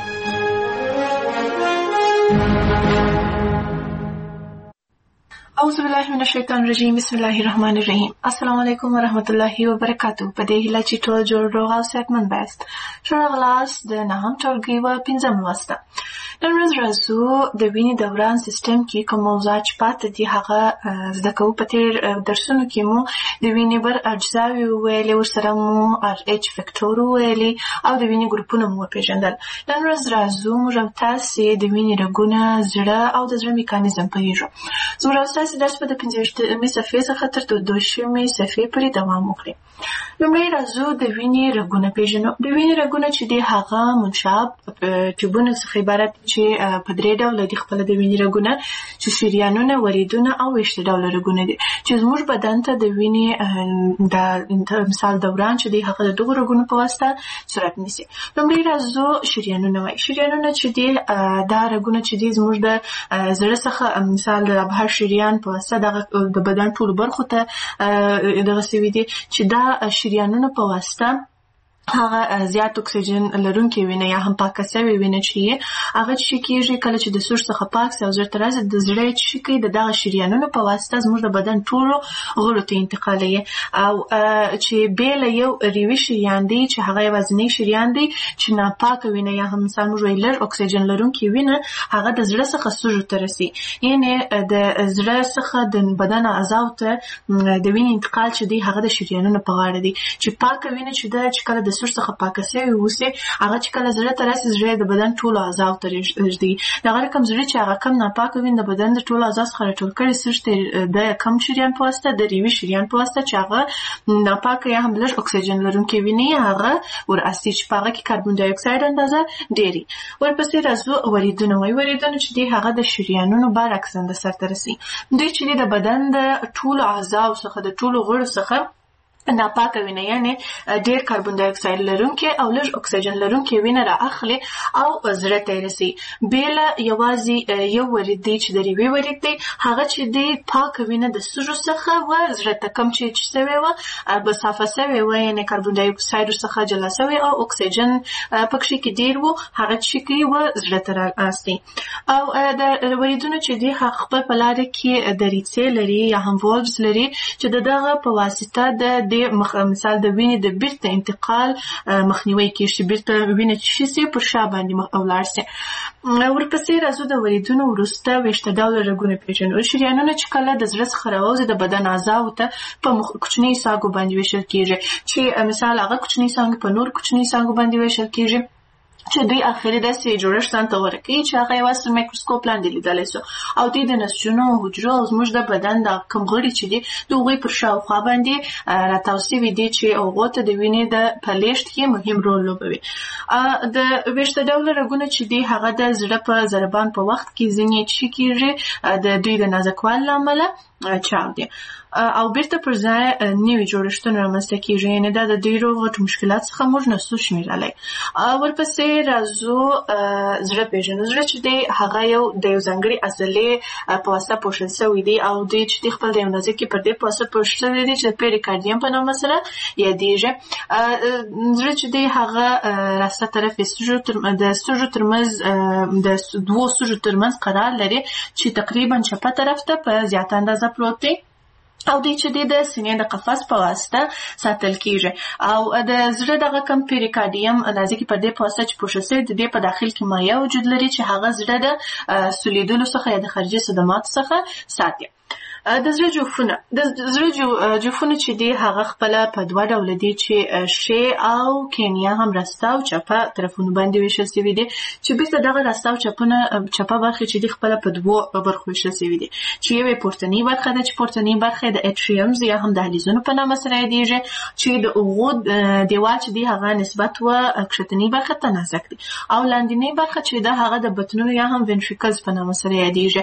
اعوذ بالله من الشیطان الرجیم، بسم الله الرحمن الرحیم. السلام علیکم ورحمت الله وبرکاتو. په دې هیله چې ټول جوړ روغ او صحتمند یاست. ښه راغلاست د نهم ټولګي و پنځم لوست. نن ورځ راځو د وینې دوران سیستم کې کوم موضوعات چې پاتې دي هغه زده کوو. په تېر درسونو کې مو د وینې بر اجزاوې وویلې، ورسره مو ار ایچ فکټور وویلې او د وینې ګروپونه مو وپېژندل. نن ورځ راځو موږ او تاسې د وینې رګونه، زړه او د زړه میکانیزم پوهېږو. زموږ او ستاسې درس به د پنځه ویشتمې صفحې څخه تر دوه شلمې صفحې پورې دوام وکړي. لومړی راځو د وینې رګونه پېژنو. د وینې رګونه چې دي هغه منشاب ټیوبونو څخه عبارت چې په درې ډوله دي خپله د وینې رګونه، چې شریانونه، وریدونه او ویشت ډوله رګونه دي چې زموږ بدن ته د وینې د مثال دوران چې دی هغه د دغو رګونو په واسطه صورت نیسي. لومړی راځو شریانونه وایي. شریانونه چې دي دا رګونه چې دي زموږ د زړه څخه مثال د ابهار شریان په واسطه دغه د بدن ټولو برخو ته دغه سوي دي چې دا شریانونه په واسطه هغه زیات اکسیجن لرونکې وینه یا هم پاکه سوې وینه چې هغه چې کېږي کله چې د سوچ څخه پاک سي او زړه ته راځي، د زړه چې کوي د دغه شریانونو په واسطه زموږ د بدن ټولو غړو ته انتقالوي. او چې بې له یو ریوي شریان دی چې هغه یوازینی شریان دی چې ناپاکه وینه یا هم مثال موږ وایو لږ اکسیجن لرونکې وینه هغه د زړه څخه سوژو ته رسي، یعنې د زړه څخه د بدن اعضاو ته د وینې انتقال چې دی هغه د شریانونو په غاړه دی. چې پاکه وینه چې ده چې کله د سوچ څخه پاکه سوې اوسي هغه چې کله زړه ته راسي، زړه د بدن ټولو اعضاو ته رږدي. دغه رقم زړه چې هغه کم ناپاکه وینه د بدن د ټولو اعضاو څخه راټول کړي سوچ ته د کم شریان په واسطه، د ریوي شریان په واسطه چې هغه ناپاکه یا هم لږ اکسیجن لرونکې وینې هغه وراسي چې په هغه کې کاربن ډای اکساید اندازه ډېري. ورپسې راځو وریدونه وایي. وریدونه چې دي هغه د شریانونو برعکس اندازه سرته رسي. دوی چې د بدن د ټولو اعضاو څخه د ټولو غړو څخه ناپاکه وینه یعنی ډیر کاربن ډای اکساید لرونکي او لږ اکسیجن لرونکي وینه را اخلي او زړه ته رسي. بیل یوازې یو ورید دی چې د ریوي ورید دی هغه چې دی پاکه وینه د سږو څخه و زړه ته کم چې چې سوی و به صافه سوی و یعنی کاربن ډای اکساید څخه جلا سوی او اکسیجن پکې کې ډیر و هغه چې کوي و زړه ته راستي. او د وریدونو چې دی خپل په لاره کې دریڅې لري یا هم والوز لري چې دغه په واسطه د مثال د وینې د بیرته انتقال مخنیوي کیږي چې بیرته وینه چې شي پر شا باندې او لاړ شي. ورپسې راځو د وریدونو وروسته ویشته ډوله رګونه پیژنو. شریانونه چې کله د زړه څخه راوځي د بدن اعضاو ته په کوچني ساګو باندې ویشل کیږي چې مثال هغه کوچني ساګ په نور کوچني ساګو باندې ویشل کیږي چې دوی اخري داسې جوړښت ته ورکوي چې هغه یوازې میکروسکوپ لاندې لیدلی سو او دوی د نسجونو حجرو او زموږ د بدن د کوم غړي چې دي د هغوی پر شاوخوا باندې راتاو سوي دي چې هغو ته د وینې د په لیږد کې مهم رول لوبوي. د ویشته ډوله رګونه چې دي هغه د زړه په ضربان په وخت کې ځینې چې کېږي د دوی د نازکوالي له امله چاودي او بیرته پر ځای نوي جوړښتونه رامنځته کېږي یعنې دا د ډېرو غټو مشکلات څخه موږ نسو شمېرلی. ورپسې راځو زړه پېژنو. زړه چې دی هغه یو د یو ځانګړي عضلې په واسطه پوښل سوی دی او دوی چې دی خپل د یو نازکې پردې په واسطه پوښل سوی دی چې د پیریکارډیم په نامه سره یادېږي. زړه چې دی هغه راسته طرف د سږو ترمنځ د دوو سږو ترمنځ قرار لري چې تقریبا چپه طرف ته په زیاته اندازه پروت دی او دوی چې دی د سینې د قفس په واسطه ساتل کیږي او د زړه دغه کم پیریکارډیم نازکې پردې په واسطه چې پوښل سوی د دې په داخل کې مایع وجود لري چې هغه زړه د سولیدلو څخه یا د خارجي صدماتو څخه ساتي. د زړه جوفونه د زړه جوفونه چې دی هغه خپل په دوه ډول دي چې شی او کینیا هم راسته او چپه طرفونو باندې ویشل شوي دي چې بیرته دغه راسته او چپونه چپه برخې چې دی خپل په دوه برخو ویشل شوي دي چې یوې پورتنۍ برخه ده چې پورتنۍ برخه د اټریومز یا هم دهلیزونو په نامه سره یادېږي چې د هغو دیوال چې دی هغه نسبت و کښتنۍ برخه ته نازک دی او لاندنۍ برخه چې ده هغه د بطنونو یا هم وینټریکلز په نامه سره یادېږي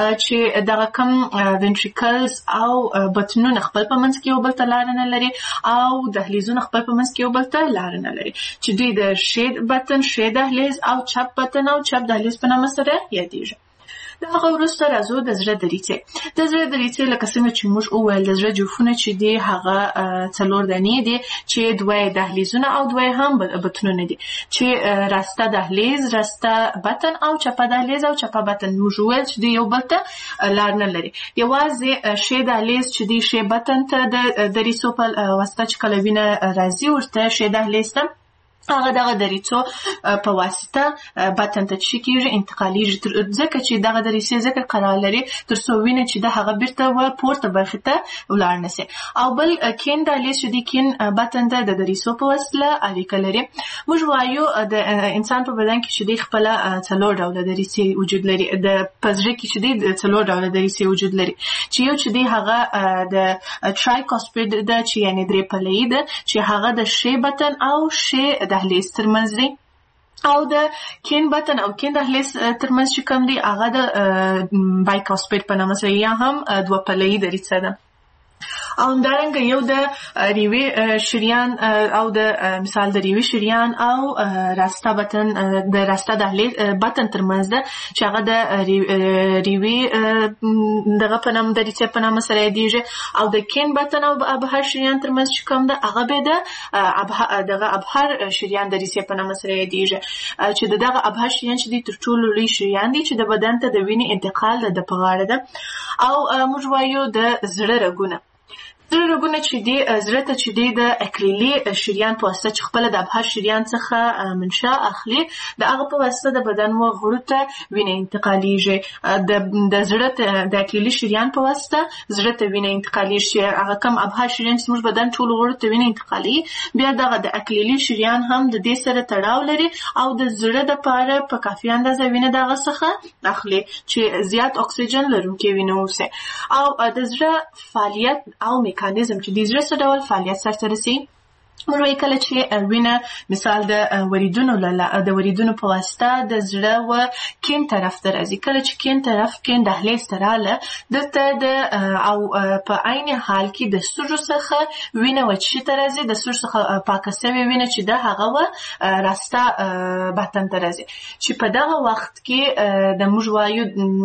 چې دغه کم وینټریکلز او بطنونه خپل په منځ کې یو بل ته لاره نه لري او دهلیزونه خپل په منځ کې یو بل ته لاره نه لري چې دوی د ښي بطن ښي دهلیز او چپ بطن او چپ دهلیز په نامه سره یادېږي. د هغه وروسته راځو د زړه دریڅې. د زړه دریڅې لکه څنګه چې موږ وویل د زړه جوفونه چې دي هغه څلور دانې دي چې دوه یې دهلیزونه او دوه یې هم بطنونه دي چې راسته دهلیز راسته بطن او چپه دهلیز او چپه بطن. موږ وویل چې دوی یو بل ته لار نه لري یوازې ښي دهلیز چې دی ښي بطن ته د دریڅو په واسطه چې کله وینه راځي ورته ښي دهلیز ته هغه دغه دریڅو په واسطه بطن ته چې کېږي انتقالیږي ځکه چې دغه دریڅې ځکه قرار لري تر څو وینه چې ده هغه بیرته و پورته برخې ته ولاړ نه سي. او بل کین دهلیز چې دی کین بطن ته د دریڅو په وسیله اړیکه لري. موږ وایو د انسان په بدن کې چې دی خپله څلور ډوله دریڅې وجود لري د په زړه کې چې دی څلور ډوله دریڅې وجود لري چې یو چې دی هغه د ټرایکاسپید ده چې یعنې درې پلهیي ده چې هغه د ښي بطن او ښي دهلیز ترمنځ دی او د کین بطن او کین دهلیز ترمنځ چې کوم دی هغه د بایکاسپید په نامه سره یا هم دوه پلهیي دریڅه ده. او همدارنګه یو د ریوي شریان او د مثال د ریوي شریان او راسته بطن د راسته دهلیز بطن ترمنځ ده چې هغه د ریوي دغه په نامه دریڅې په نامه سره یادېږي او د کین بطن او ابهر شریان ترمنځ چې کوم ده هغه به د دغه ابهر شریان دریڅې په نامه سره یادېږي چې دغه ابهر شریان چې دی تر ټولو لوی شریان دی چې د بدن ته د وینې انتقال د په غاړه ده. او موږ وایو د زړه رګونه. زړه رګونه چې دی زړه ته چې دی د اکلیلي شریان په واسطه چې خپله د ابهر شریان څخه منشا اخلي د هغه په واسطه د بدن و غړو ته وینه انتقالیږي. د زړه د اکلیلي شریان په واسطه زړه ته وینه انتقالیږي چې هغه کم ابهر شریان چې زموږ بدن ټولو غړو ته وینه انتقالي بیا دغه د اکلیلي شریان هم د دې سره تړاو لري او د زړه دپاره په کافي اندازه وینه دغه څخه اخلي چې زیات اکسیجن لرونکې وینه اوسي. او د زړه فعالیت او میکانیزم چې د زړه څه ډول فعالیت سرته رسي موږ وایي کله چې وینه مثال د وریدونو د وریدونو په واسطه د زړه و کیڼ طرف ته راځي. کله چې کیڼ طرف کیڼ دهلیز ته راله دلته د او په عین حال کې د سږو څخه وینه وچې ته راځي، د سږو څخه پاکه سوې وینه چې ده هغه و راسته بطن ته راځي، چې په دغه وخت کې د موږ وایو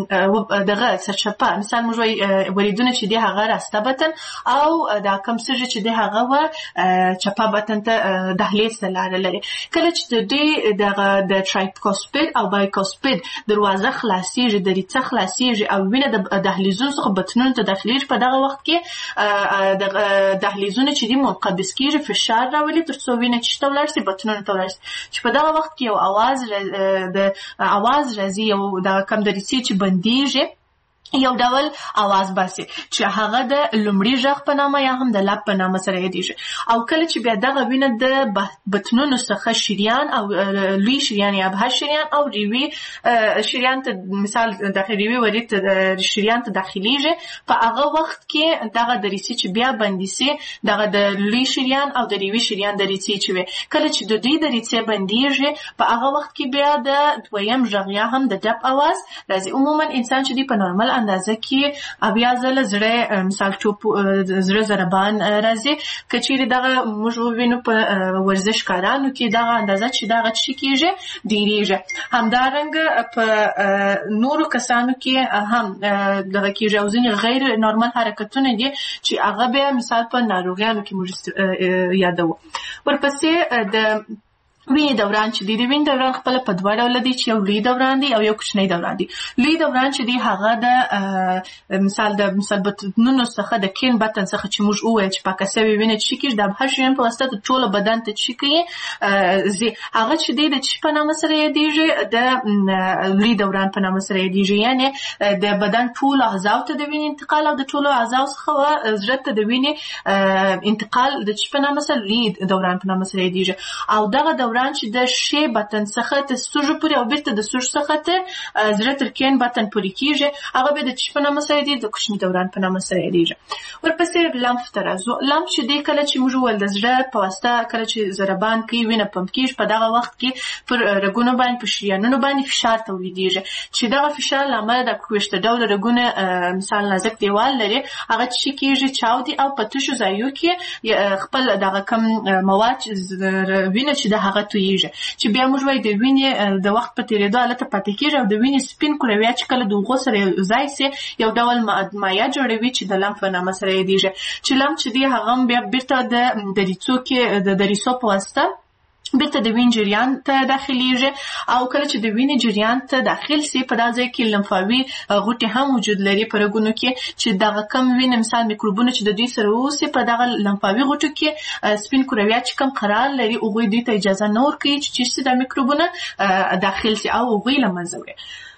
دغه سرچپه مثال موږ وایي وریدونه چې دی هغه راسته بطن او دا کم سږي چې دی هغه و چپه بطن ته دهلیز ته لاره لري. کله چې د دې دغه د ټرایکوسپید او بایکوسپید دروازه خلاصیږي، دریڅه خلاصیږي او وینه د دهلیزونو څخه بطنونو ته داخليږي، په دغه وخت کې د دهلیزونه چې دي منقبض کیږي، فشار راولي تر څو وینه چې ته ولاړ شي بطنونو ته ولاړ شي، چې په دغه وخت کې یو اواز د اواز راځي، یو د کم دریڅې چې بندیږي یو ډول आवाज باسي چې هغه د لومړي ژغ په نامه یا هم د لب په نامه سره یادېږي. او کله چې بیا دغه وینه د بطنونو څخه شریان او لوی شریان یا ابهر شریان او ریوي شریان ته مثال د ریوي ورید شریان ته داخليږي، په هغه وخت کې دغه دریڅې چې بیا بندي سي دغه د لوی شریان او د ریوي شریان دریڅې چې وي، کله چې د دې دریڅې بنديږي په هغه وخت کې بیا د دویم ژغ یا هم د ډب आवाज راځي. عموما انسان چې دی په نورمال اندازه کې بیا ځله زړه مثال چوپ زړه ضربان راځي، کچېرې دغه موږ وینو په ورزشکارانو کې دغه اندازه چې دغه چی کېږي ډیریږي. همدارنګه په نورو کسانو کې هم دغه کېږي او ځینې غیر نورمال حرکتونه دي چې هغه بیا مثال په ناروغیانو کې موږ یادو. ورپسې د وینې دوران چې دی د وینې دوران خپل په دوه ډوله دي، چې یو لوی دوران دی او یو کوچنی دوران دی. لوی دوران چې دی هغه د مثال د مثال بطنونو څخه د کیڼ بطن څخه چې موږ وویل چې پاکه سوې وینه چې کېږي د ابهر شریان په واسطه د ټوله بدن ته چې کوي زی هغه چې دی د چی په نامه سره یادېږي د لوی دوران په نامه سره یادېږي، یعنی د بدن ټول اعضاء ته د وینې انتقال او د ټولو اعضاء څخه زړه ته د وینې انتقال د چی په نامه سره لوی دوران په نامه سره یادېږي. او دغه دوران چې د شی بطن څخه تر سږو پورې او بیرته د سږو څخه تر زړه تر کیڼ بطن پورې کېږي، هغه به د چی په نامه سره یادېږي، د کوچني دوران په نامه سره یادېږي. ورپسې لمف ته راځو. لمف چې دی کله چې موږ وویل د زړه په واسطه کله چې ضربان کوي وینه پمپ کېږي، په دغه وخت کې پر رګونو باندې په شریانونو باندې فشار تولیدېږي، چې دغه فشار له امله د کوښته ډوله رګونه مثال نازک دیوال لري، هغه چې کېږي چاودي او په تشو ځایو کې خپل دغه کم مواد وینه چې د هغه تویږي، چې بیا موږ وایي د وینې د وخت په تېرېدو هلته پاتې کېږي او د وینې سپین کرویه چې کله د اوغو سره یو ځای سي یو ډول مایع جوړوي چې د لمف په نامه سره یادېږي، چې لمف چې دی هغه بیا بیرته د دریڅو کې د دریڅو په واسطه بیرته د وینې جریان ته داخليږي. او کله چې د وینې جریان ته داخل سي په دا ځای کې لمفاوي غوټې هم وجود لري په رګونو کې، چې دغه کم وینه مثال میکروبونه چې د دوی سره اوسي په دغه لمفاوي غوټو کې سپین کرویات چې کم قرار لري هغوی دوی ته اجازه نه ورکوي چې چیرته د میکروبونه داخل سي او هغوی له منځه وړي.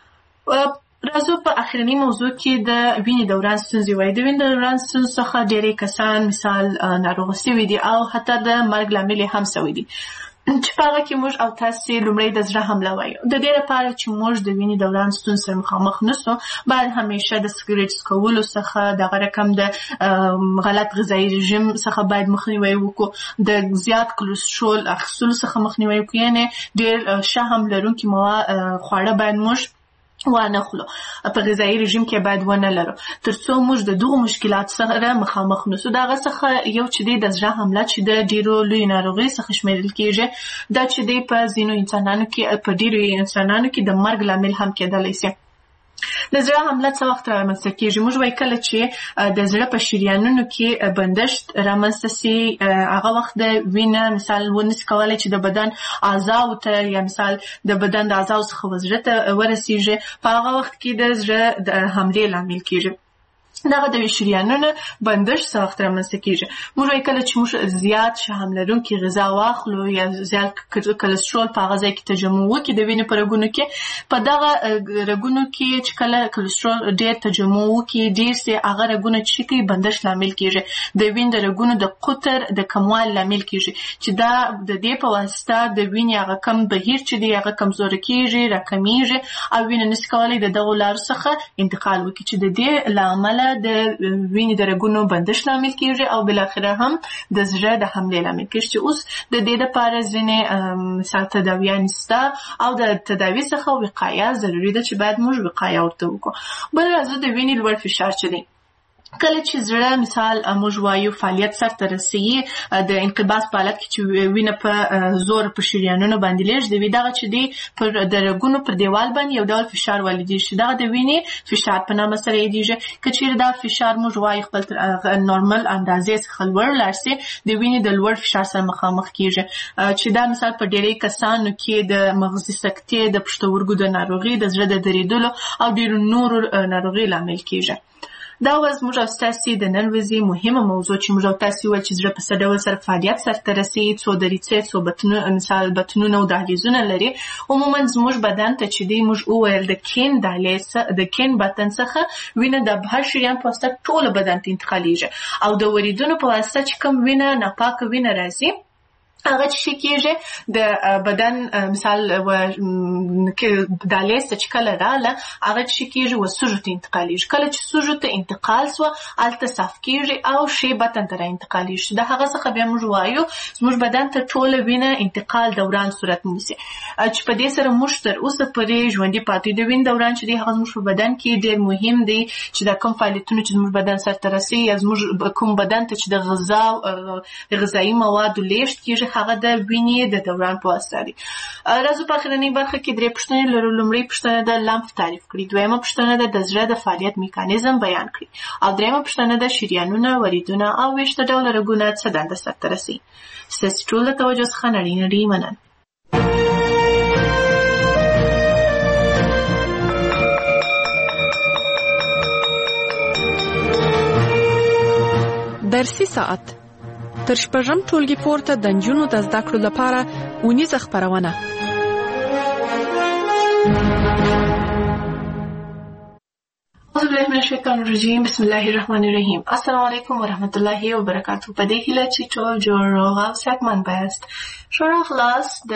راځو په اخرنی موضوع کې د وینې دوران ستونزې وایي. د وینې دوران ستونزو څخه ډېری کسان مثال ناروغه سوي دي او حتی د مرګ لامل هم سوي دي، چې په هغه کې موږ او تاسې لومړی د زړه حمله وایو. د دې لپاره چې موږ د وینې دوران ستونزې سره مخامخ نسو، باید همیشه د سګرټ څکولو څخه دغه رقم د غلط غذایي رژیم څخه باید مخنیوی وکړو، د زیات کلسترول اخیستلو څخه مخنیوی وکړو، یعنې ډېر شحم لرونکي مواد خواړه باید موږ وانه خلو په غذایي رژیم کې باید ونه لرو تر څو موږ د دغو مشکلات سره مخامخ نسو. دغه څخه یو چې دی د زړه حمله چې د ډیرو لوی ناروغۍ څخه شمیرل کېږي، دا چې دی په ځینو انسانانو کې په ډیرو انسانانو کې د مرګ لامل هم کېدلی شي. د زړه حمله څه وخت رامنځته کېږي؟ موږ وایي کله چې د زړه په شریانونو کې بندښت رامنځته سي، هغه وخت د وینه مثال ونسي کولی چې د بدن اعضاو ته یا مثال د بدن د اعضاو څخه زړه ته ورسېږي، په هغه وخت کې د زړه د حملې لامل کېږي. دغه د شریانونو بندښت څه وخت رامنځته کېږي؟ موږ وایي کله چې موږ زیات شحم لرونکي غذا واخلو یا زیات کلسترول په هغه ځای کې تجمع وکړي د وینې په رګونو کې، په دغه رګونو کې چې کله کلسترول ډېر تجمع وکړي ډېر سي، هغه رګونه چې کوي بندښت لامل کېږي، د وینې د رګونو د قطر د کموالي لامل کېږي، چې دا د دې په واسطه د وینې هغه کم بهیر چې دی هغه کمزوری کېږي، راکمیږي او وینه نسي کولی د دغو لارو څخه انتقال وکړي، چې د دې له امله د وینې د رګونو بندش لامل کیږي او بالاخره هم د زړه د حملې لامل کیږي چې اوس د دې لپاره ځینې مثال تداویان شته او د تداوی څخه وقایه ضروري ده چې باید موږ وقایه ورته وکړو. بل راځو د وینې لوړ فشار چې دی کله چې زړه مثال موږ وایو فعالیت سرته رسوي د انقباض په حالت کې چې وینه په زور په شریانونو باندې لېږدوي دغه چې دی پر د رګونو پر دیوال باندې یو ډول فشار والیدېږي چې دغه د وینې فشار په نامه سره یادېږي. که چیرې دا فشار موږ وایو خپل نورمال اندازې څخه لوړ لاړ سي د وینې د لوړ فشار سره مخامخ کېږي چې دا مثال په ډېری کسانو کې د مغزي سکتې د پښتورګو د ناروغۍ د زړه د دریدلو او ډېرو نورو ناروغۍ لامل کېږي. دا وز موږ او ستاسې د نن ورځې مهمه موضوع چې موږ او تاسې وویل چې زړه په څه ډول سره فعالیت سرته رسوي څو دریڅې څو بطنونه مثال بطنونه او دهلیزونه لري. عموما زموږ بدن ته چې دی موږ وویل د کین دهلیز د کین بطن څخه وینه د بهر شریان په واسطه ټول بدن ته انتقالیږي او د وریدونو په واسطه چې کوم وینه ناپاکه وینه راځي هغه چې کېږي د بدن مثال و دهلیز ته چې کله راغله هغه چې کېږي و سږو ته انتقالیږي. کله چې سږو ته انتقال سوه هلته صاف کېږي او ښي بطن ته راانتقالیږي. د هغه څخه بیا موږ وایو زموږ بدن ته ټوله وینه انتقال دوران صورت نیسي چې په دې سره موږ تر اوسه پورې ژوندي پاتې د وینې دوران چې دی هغه زموږ په بدن کې ډېر مهم دی چې دا کوم فعالیتونه چې زموږ بدن سرته رسوي یا زموږ کوم بدن ته چې د غذا غذایي موادو لېږد کېږي هغه د وینې د دوران په واسطه دی. راځو په اخرنۍ برخه کې درې پوښتنې لرو. لومړۍ پوښتنه د لمف تعریف کړي، دویمه پوښتنه د زړه د فعالیت میکانیزم بیان کړي او دریمه پوښتنه د شریانونه وریدونه او ویښته ډوله رګونه څه دنده سرته رسوي. ستاسې ټول د توجه څخه نړۍ نړۍ مننه. درسي ساعت تر شپږم ټولګي پورته د نجونو د زده کړو لپاره اونیزه خپرونه. اعوذ بالله من الشیطان الرجیم بسم الله الرحمن الرحیم. السلام علیکم ورحمت الله وبرکاته. په دې هیله چې ټول جوړ روغ او صحتمند بایاست. شورا خلاص د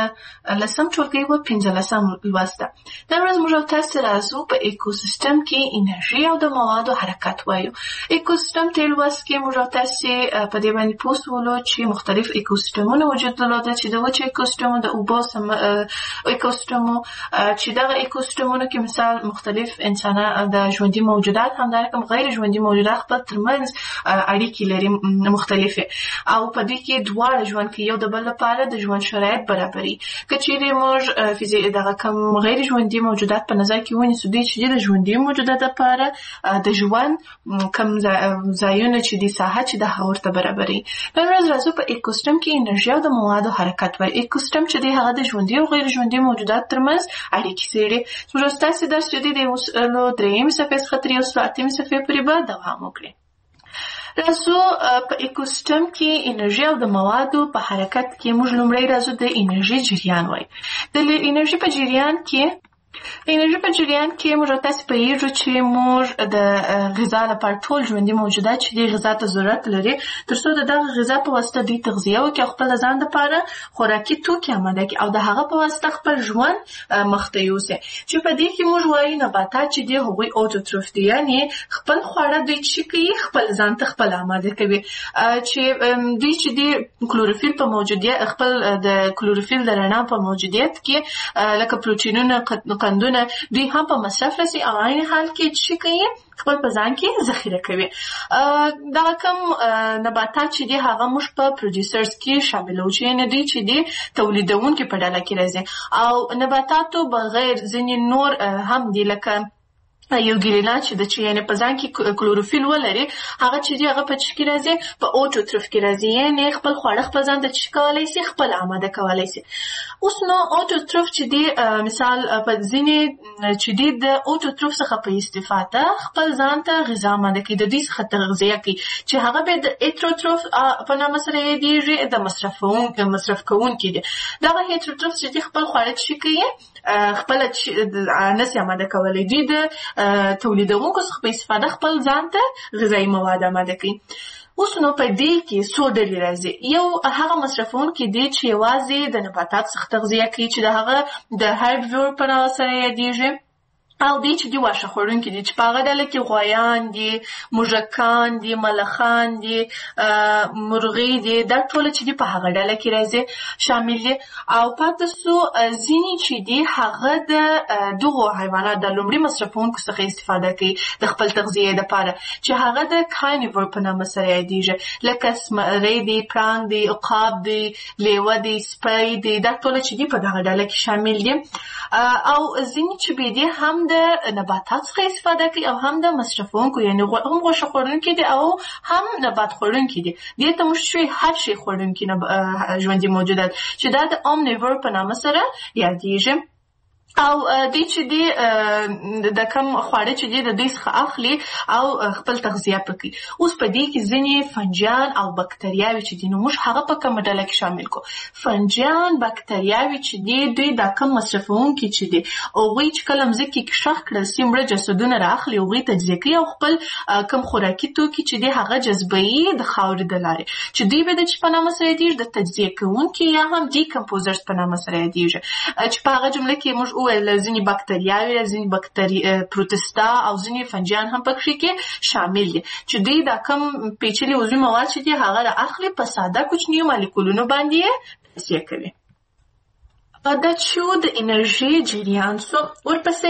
لسم ټولګي و پنځلسم لوست ده. نن ورځ موږ تاسو راځو په ایکوسیستم کې انرژي او د موادو حرکت وایو. ایکوسیستم ته لوست کې موږ تاسو په دې باندې پوښتولو چې مختلف ایکوسیستمونه وجود درلوده چې د وچ ایکوسیستم د اوبو سم ایکوسیستم چې دغه ایکوسیستمونو کې مثال مختلف انسانان د ژوندي موجودات همدارنګه غیر ژوندي موجودات خپل ترمنځ اړیکې لري مختلفه او په دې کې دواړه ژوند کې یو د بل لپاره د ژوند شرایط برابري. که چیرې موږ فزیک دغه کوم غیر ژوندي موجودات په نظر کې ونیسو دي چې د ژوندي موجودات لپاره د ژوند کوم ځایونه چې د ساحه چې د هغه ورته برابري. نن ورځ راځو په ایکوسیستم کې انرژي او د موادو حرکت وایي. ایکوسیستم چې دی هغه د ژوندي او غیر ژوندي موجودات ترمنځ اړیکې څېړي. موږ ستاسو درس چې دی د درېیمې صفحې څخه تر یو سل اتمې صفحې پورې به دوام وکړي. راځو په ایکوسیستم کې انرژي او د موادو په حرکت کې موږ لومړی راځو د انرژي جریان وایي. د انرژي په جریان کې انرژي په جریان کې موږ تاسو په یوه چې موږ د غذا لپاره ټول ژوندي موجودات چې د غذا ته ضرورت لري ترڅو د دغه غذا په واسطه د تغذیه او کې خپل ځان لپاره خوراکي توکي آماده کړي او د هغه په واسطه خپل ژوند مخته یوسي. چې په دې کې موږ وایو نباتات چې دی هغوی اوټوټروف دي یعنی خپل خواړه دوی چې کوي خپل ځان ته خپل آماده کوي چې دوی چې دی کلوروفیل په موجودیت خپل د کلوروفیل د رڼا په موجودیت کې لکه پروتینونه قندونه دوی هم په مصرف رسي او عین حال کې چې کوي خپل په ځان کې ذخیره کوي. دا کوم نباتات چې دی هغه موږ په پروډوسرز کې شاملو چې نه دي چې دی تولیدونکو په ډله کې راځي او نباتاتو بغیر ځینې نور هم دی لکه یو ګرینا چې د چې یعنی په ځان کې کلوروفیل ولري هغه چې دی هغه په چکی راځي په اوټوټروف کې راځي یعنی خپل خواړه خپل ځان ته چکولای شي خپل آماده کولای شي. اوس نو اوټوټروف چې دی مثال په ځینې چې دی د اوټوټروف څخه په استفاده خپل ځان ته غذا آماده کوي د دې څخه تغذیه کوي چې هغه به د هیټروټروف په نامه سره یادېږي د مصرفون مصرف کوونکي دی. دغه هیټروټروف چې دی خپل خواړه چې کوي خپل نس آماده کولای دی د تولیدونکو څخه په استفاده خپل ځان ته غذایي مواد آماده کوي. اوس نو په دې کې څو ډلې راځي. یو هغه مصرفونکي دي چې یوازې د نباتات څخه تغذیه کوي چې د هغه د هایربیور په نامه سره یادېږي او دی چې دی واښه خوړونکي دي چې په هغه ډله کې غوایان دي، موږکان دي، ملخان دي، مرغۍ دي، دا ټوله چې دي په هغه ډله کې راځي شامل دي. او پاتې سو ځینې چې دي هغه د دغو حیوانات د لومړي مصرفونکو څخه استفاده کوي د خپل تغذیې دپاره چې هغه د کارنیور په نامه سره یادېږي، لکه زمری دی، پړانګ دی، عقاب دی، لیوه دی، سپی دی، دا ټوله چې دي په دغه ډله کې شامل دي. او ځینې چې بیا دي هم د نباتات څخه استفاده کوي او هم د مصرفونکو، یعنی هم غوښه خوړونکي دي او هم نبات خوړونکي دي. دې ته موږ شوي هر شي خوړونکي ژوندي موجودات چې دا د اومنیور په نامه سره یادېږي. او دی چې دی د کم خواړه چې دی د دوی څخه اخلي او خپل تغذیه پکوي. اوس په دې کې ځینې فنجان او بکتریاوې چې دي نو موږ هغه په کومه ډله کې شامل کو. فنجان، بکتریاوې چې دي دوی دا کم مصرفونکي چې دي هغوی چې کله مځکې کې ښخ کړل سي مړه جسدونه رااخلي، هغوی تجزیه کوي او خپل کم خوراکي توکي چې دي هغه جذبوي د خاورې د لارې چې دوی به د چې په نامه سره یادېږي د تجزیه کوونکي یا هم ډیکمپوزرز په نامه سره یادېږي چې په هغه جمله کې موږ ځینې بکتریاوې، ځینې بکتری پروتستا او ځینې فنجان هم پکې کې شامل دي چې دوی دا کم پیچلي عضوي مواد چې دي هغه را اخلي په ساده کوچنیو مالیکولونو باندې یې تجزیه کوي. دا چې د انرژي جریان سو ورپسې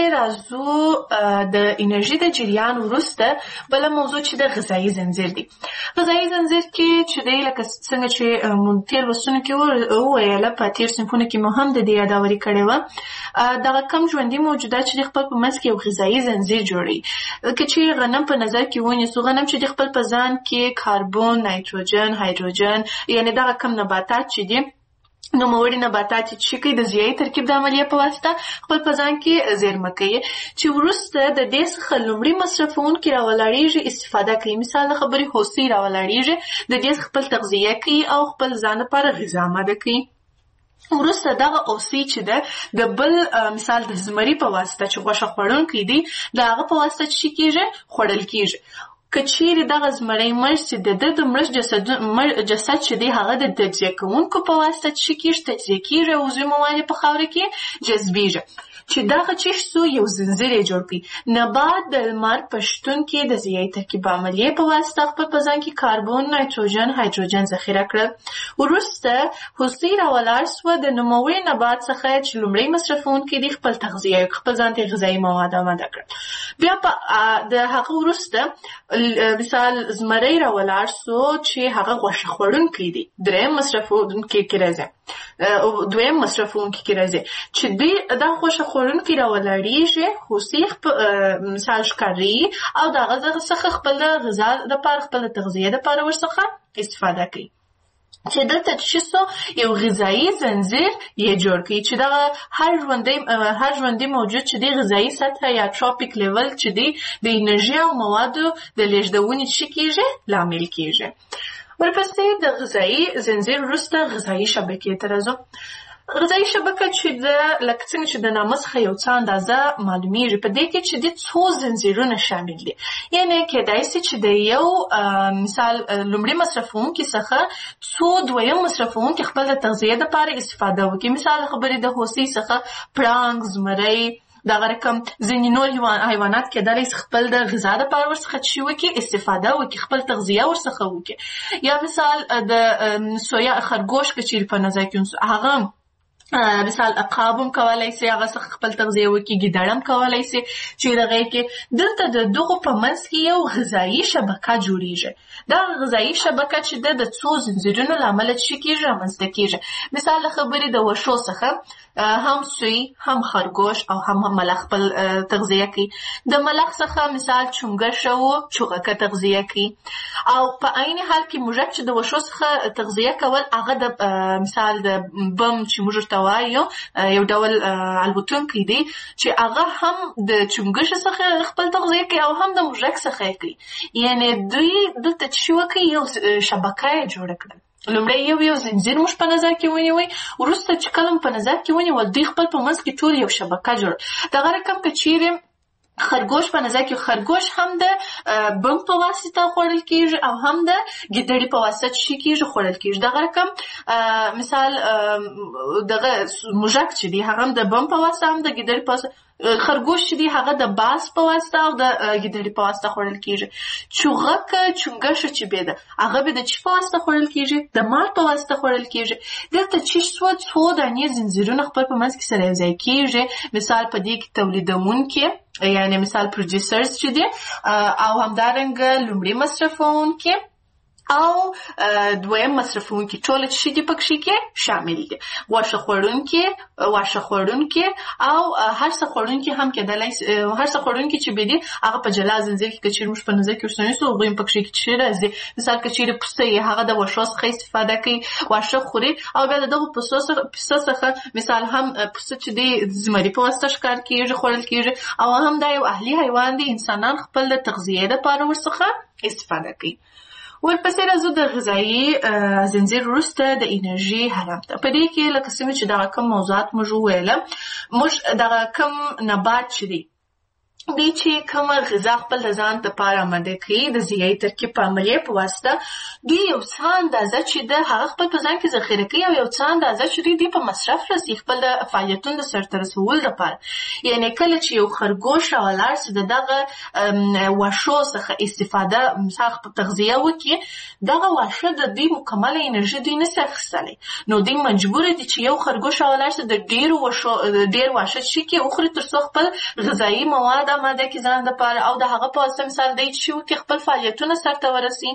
راځو د انرژي د جریان وروسته بله موضوع چې د غذایي زنځیر دی. غذایي زنځیر کې چې دی لکه څنګه چې مونږ تېر لوستونو کې وویله په تېر صنفونو کې مو هم د دې یاداوري کړې وه دغه کم ژوندي موجودات چې د خپل په منځ کې یو غذایي زنځیر جوړوي. که چې غنم په نظر کې ونیسو، غنم چې د خپل په ځان کې کاربن، نایتروجن، هایدروجن یعنې دغه کم نباتات چې دي نوموړي نباتات چې کوي د ضیایي ترکیب د عملیې په واسطه خپل په ځان کې زیرمه کوي چې وروسته د دې څخه لومړي مصرفونکي راولاړېږي استفاده کوي. مثال د خبرې هوسۍ راولاړېږي، د دې خپل تغذیه کوي او خپل ځان لپاره غذا آماده کوي. وروسته دغه اوسۍ چې ده د بل مثال د زمري په واسطه چې غوښه خوړونکی دی د هغه په واسطه چې کېږي خوړل کېږي. که چیرې دغه زمری مړ سي د ده د مړ جسد چې دی هغه د تجزیه کوونکو په واسطه چې کېږي تجزیه کېږي او عضوي مواد یې په خاوره کې جذبېږي چې دغه چې سو یو زنځیر یې جوړ کړي. نبات د لمر په شتون کې د ضیایي ترکیب عملیې په واسطه خپل په ځان کې کاربن، نایتروجن، هایدروجن ذخیره کړل. وروسته هوسۍ راولاړ سوه د نوموړي نبات څخه چې لومړی مصرفونکي دي خپل تغذیه خپل ځان ته غذایي مواد آماده کړل. بیا د هغه وروسته مثال زمری راولاړ سو چې هغه غوښه خوړونکی دی، دریم مصرفونکي کې راځي دویم مصرفونکي کې راځي چې دوی دا غوښه خوړونکي راولاړېږي. هوسۍ مثال ښکاري او د هغه څخه خپل د غذا دپاره خپل د تغذیې دپاره ورڅخه استفاده کوي چې دلته چې څو یو غذایي زنځیر یې جوړ کړي چې دغه هر ژوندی هر ژوندی موجود چې دی غذایي سطحه یا تروپیک لیول چې دی د انرژي او موادو د لیږدونې چې کېږي لامل کېږي. ورپسې د غذایي زنځیر وروسته غذایي شبکې ته راځو. غذایي شبکه چې د لکه څنګه چې د نامه څخه یو څه اندازه معلومیږي په دې کې چې د څو زنځیرونه شامل دي. یعنې کېدای سي چې د یو مثال لومړي مصرفونکي څخه څو دویم مصرفونکي خپل د تغذیې دپاره استفاده وکړي. مثال خبرې د هوسۍ څخه پړانګ، زمری، دغه رقم ځینې نور حیوانات کېدلی سي خپل د غذا دپاره ورڅخه چې وکړي استفاده وکړي، خپل تغذیه ورڅخه وکړي. یا مثال د سویا خرګوش که چیرې په نظر کې هغه مثال عقاب هم کولی سي هغه څخه خپل تغذیه وکړي، ګیدړ هم کولی سي چې دغه کې دلته د دغو په منځ کې یو غذایي شبکه جوړېږي. دا غذایي شبکه چې ده د څو زنځیرونو له امله چې کېږي رامنځته کېږي. مثال د خبرې د وښو څخه هم سوی، هم خرګوش او هم ملخ خپل تغذیه کوي. د ملخ څخه مثال چونګښه و چوغکه تغذیه کوي. او په عین حال کې موږک چې د وښو څخه تغذیه کول هغه د مثال د بم چې موږ ورته وایو یو ډول الوتونکی دی چې هغه هم د چونګښې څخه خپل تغذیه کوي او هم د موږک څخه یې کوي. یعنې دوی دلته چې وکړي یو شبکه یې جوړه کړل. لومړی یو یو زنځیر موږ په نظر کې ونیوئ، وروسته چې کله په نظر کې ونیول دوی خپل په منځ کې ټول یو شبکه جوړ. دغه رقم که چیرې خرګوش په نظر کې خرګوش هم د بم په واسطه خوړل کیږي او هم د ګیدړې په واسطه چې کیږي خوړل کیږي. دغه رقم مثال دغه موږک چې دی هغه هم د بم په واسطه هم د ګیدړې په واسطه، خرګوش چې دی هغه د باز په واسطه او د ګیدړې په واسطه خوړل کیږي. چوغک چونګښه چې به ده هغه به د چی په واسطه خوړل کیږي؟ د مار په واسطه خوړل کیږي. دلته چې څو څو دانې زنجیرونه خپل په منځ کې سره یوځای کیږي. مثال په دې کې تولیدونکي یعنی مثال پروډوسرز چې دي او همدارنګه لومړی مصرفونکي او دویم مصرفونکي ټول چې دي پکې کې شامل دي. واښه خوړونکي واښه خوړونکي او هر څه خوړونکي هم کېدلای هر څه خوړونکي چې به دي هغه په جلا زنجیر کې چې موږ په نظر کې ورسنیسو هغه هم پکې کې راځي. مثال کې چې پسه هغه د واښو څخه استفاده کوي، واښه خوري او بیا دغه پسه پسه څخه مثال هم پسه چې دی زمري په واسطه ښکار کیږي خوړل کیږي او هم دا یو اهلي حیوان دی. انسانان خپل د تغذیه لپاره ورڅخه استفاده کوي. ورپسې راځو د غذایي زنجیر وروسته د انرژي هرم ته. په دې کې لکه څنګه چې دغه کوم موضوعات موږ وویله، موږ دغه کوم نبات چې دی دی چې کومه غذا خپل د ځان لپاره آماده کوي د ضیاعي ترکیب په عملیې په واسطه، دوی یو څه اندازه چې د هغه خپل په ځان کې ذخیره کوي او یو څه اندازه چې دوی په مصرف رسي خپل د فعالیتونو د سرته رسولو لپاره. یعنی کله چې یو خرګوش راولاړ سي د دغه واښو څخه استفاده مثلا په تغذیه وکړي، دغه واښه د دوی مکمله انرژي دوی نشي اخیستلی، نو دوی مجبور دي چې یو خرګوش راولاړ سي د ډېرو واښو ډېر واښه چې کې وخوري تر څو خپل غذایي مواد ماده کې ځان لپاره او د هغه په واسطه مثال دی چې وکړي خپل فعالیتونه سرته ورسي.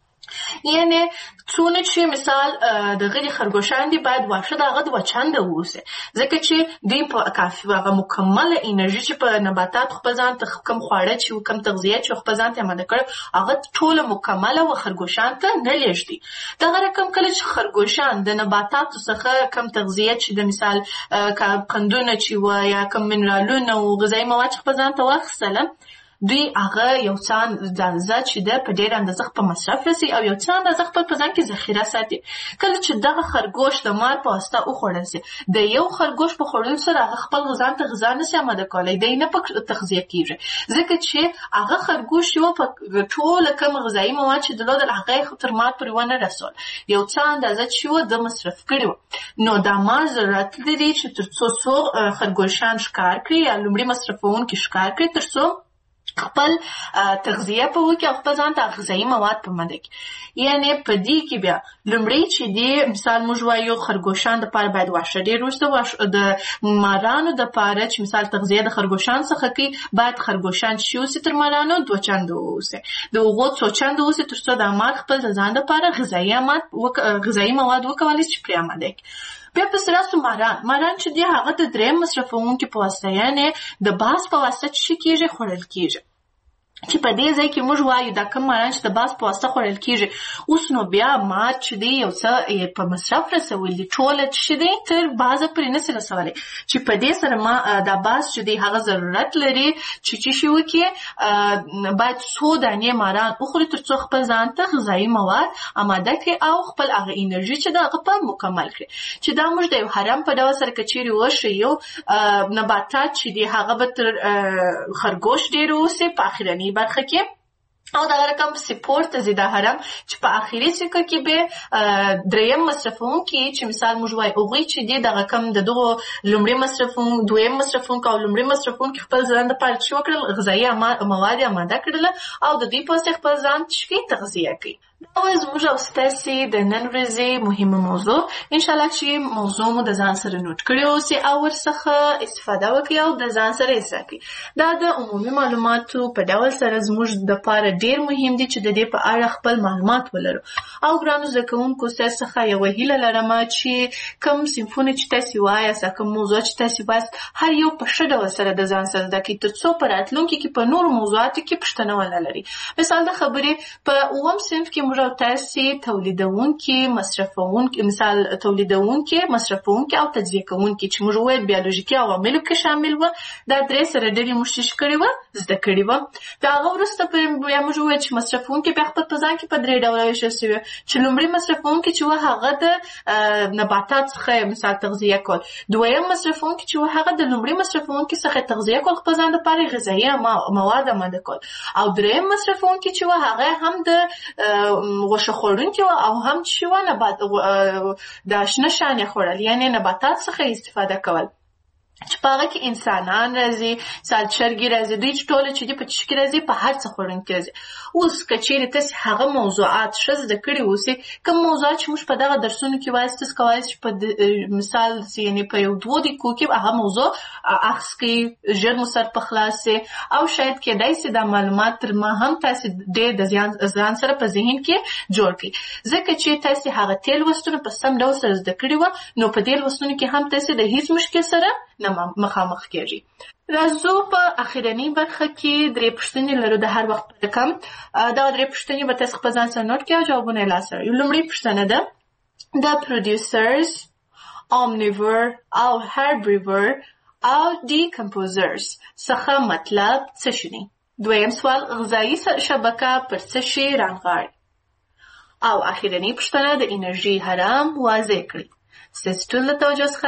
یعنی څونه چې مثال د غړي خرګوشان دي باید واښه د هغه دوه چنده واوسي، ځکه چې دوی په کافي هغه مکمله انرژي چې په نباتات خپل ځان ته کوم خواړه چې کوم تغذیه چې خپل ځان ته آماده کړي هغه ټوله مکمله و خرګوشان ته نه لېږدي. دغه رقم کله چې خرګوشان د نباتاتو څخه کوم تغذیه چې د مثال قندونه چې و یا کوم منرالونه او غذایي مواد خپل ځان ته واخیستله، دوی هغه یو څه اندازه چې ده په ډېر اندازه په مصرف رسي او یو څه اندازه خپل په ځان کې ذخیره ساتي. کله چې دغه خرګوش د مار په واسطه وخوړل سي، د یو خرګوش په خوړلو سره هغه خپل ځان ته غذا نشي آماده کولی، دی نه په تغذیه کیږي، ځکه چې هغه خرګوش یو په ټوله کوم غذایي مواد چې درلودل هغه تر مار پورې ونه رسول، یو څه اندازه چې و د مصرف کړي و. نو دا مار ضرورت لري چې تر څو څو خرګوشان ښکار کړي یا لومړي مصرفونکي ښکار کړي تر څو خپل تغذیه په وکړي او خپل ځان ته غذایي مواد په ماده کړي. یعنی په دې کې بیا لومړی چې دی مثال موږ وایو خرګوشان دپاره باید واښه ډېر وروسته د مارانو دپاره چې مثال تغذیه د خرګوشان څخه کوي باید خرګوشان چې اوسي تر مارانو دوه چنده واوسي، د هغو څو چنده واوسي تر څو د مار خپل د ځان دپاره غذایي غذایي مواد وکولی چې پرې آماده کړي. بیا پسې راسو ماران. ماران چې دی هغه د دریم مصرفونکي په واسطه یعنې د باز په واسطه چې کېږي خوړل کېږي، چې په دې ځای کې موږ وایو دا کوم ماران چې د باز په واسطه خوړل کېږي. اوس نو بیا مار چې دی یو څه په مصرف رسول دي ټوله چې دی تر بازه پورې نسي رسولی، چې په دې سره ما دا باز چې دی هغه ضرورت لري چې چې شي وکړي باید څو دانې ماران وخوري تر څو خپل ځان ته غذایي مواد آماده کړي او خپل هغه انرژي چې ده هغه په مکمل کړي. چې دا موږ د یو حرم په ډول سره که چیرې وښیو نباتات چې دی هغه به تر خرګوش ډېر اوسي په اخرني برخه کې او دغه رقم سپورت ته ځي دا حرم چې په اخري سکه کې به دریم مصرفونکي چې مثال موږ وایو هغوی چې دي دغه کم د دغو لومړي مصرفون دویم مصرفونکي او لومړي مصرفونکي خپل ځان دپاره چې وکړل غذایي مواد آماده کړله او د دوی په واسطه خپل ځان چې تغذیه کوي. دا وایي زموږ او ستاسې د نن ورځې مهمه موضوع. انشاءالله چې موضوع مو د ځان سره نوټ کړې اوسي او ورڅخه استفاده وکړئ او د ځان سره یې ساتئ. دا د عمومي معلوماتو په ډول سره زموږ دپاره ډېر مهم دي چې د دې په اړه خپل معلومات ولرو. او ګرانو زده کوونکو ستاسو څخه یوه هیله لرم چې کوم صنفونه چې تاسې وایاست کوم موضوع چې تاسې وایاست هر یو په ښه ډول سره د ځان سره زده کړئ تر څو په راتلونکي کې په نورو موضوعاتو کې پوښتنه ونه لري. مثال د خبرې په اووم صنف کې موږ او تاسې تولیدونکي مصرفونکي مثال تولیدونکي مصرفونکي او تجزیه کوونکي چې موږ وویل بیولوژیکي عواملو کې شامل وه دا درې سره ډېرې موږ شش کړې وه زده کړې وه د هغه وروسته بیا موږ وویل چې مصرفونکي بیا خپل په ځان کې په درې ډوله ویشل سوي چې لومړی مصرفونکي چې وه هغه د نباتات څخه مثال تغذیه کول دویم مصرفونکي چې وه هغه د لومړي مصرفونکي څخه تغذیه کول خپل ځان دپاره غذایي مواد اماده کول او دریم مصرفونکي چې وه هغه هم د غوښه خوړونکي وه او هم چې وه نبات د شنه شانې خوړل یعنې نباتات څخه استفاده کول چې په هغه کې انسانان راځي مثال چرګې راځي دوی چې ټوله چې دي په چی کې راځي په هر څه خوړونکي راځي اوس که چیرې تاسې هغه موضوعات ښه زده کړي اوسئ کوم موضوعات چې موږ په دغه درسونو کې وایاست تاسې کولی شئ په مثال یعنې په یو دوو دقیقو کې هغه موضوع اخذ کړئ ژر مو سر په خلاص او شاید کېدای سي دا معلومات تر ما هم تاسې ډېر د ځان سره په ذهن کې جوړ کړئ ځکه چې تاسې هغه تېر لوستونه په سم ډول سره زده کړي وه نو په دې لوستونو کې هم تاسې د هیڅ مشکل سره نه مخامخ کېږي راځو په اخرنۍ برخه کې درې پوښتنې لرو د هر وخت په رقم دغه درې پوښتنې به تاسې خپل ځان سره نوټ کړئ او جوابونه یې لاسته راوړئ لومړۍ پوښتنه ده د producers omnivore او herbivore او decomposers څخه مطلب څه شي دی دویم سوال غذایي شبکه پر څه شي رانغاړي او اخرنۍ پوښتنه د انرژي حرام واضح کړئ ستاسې ټول له توجه څخه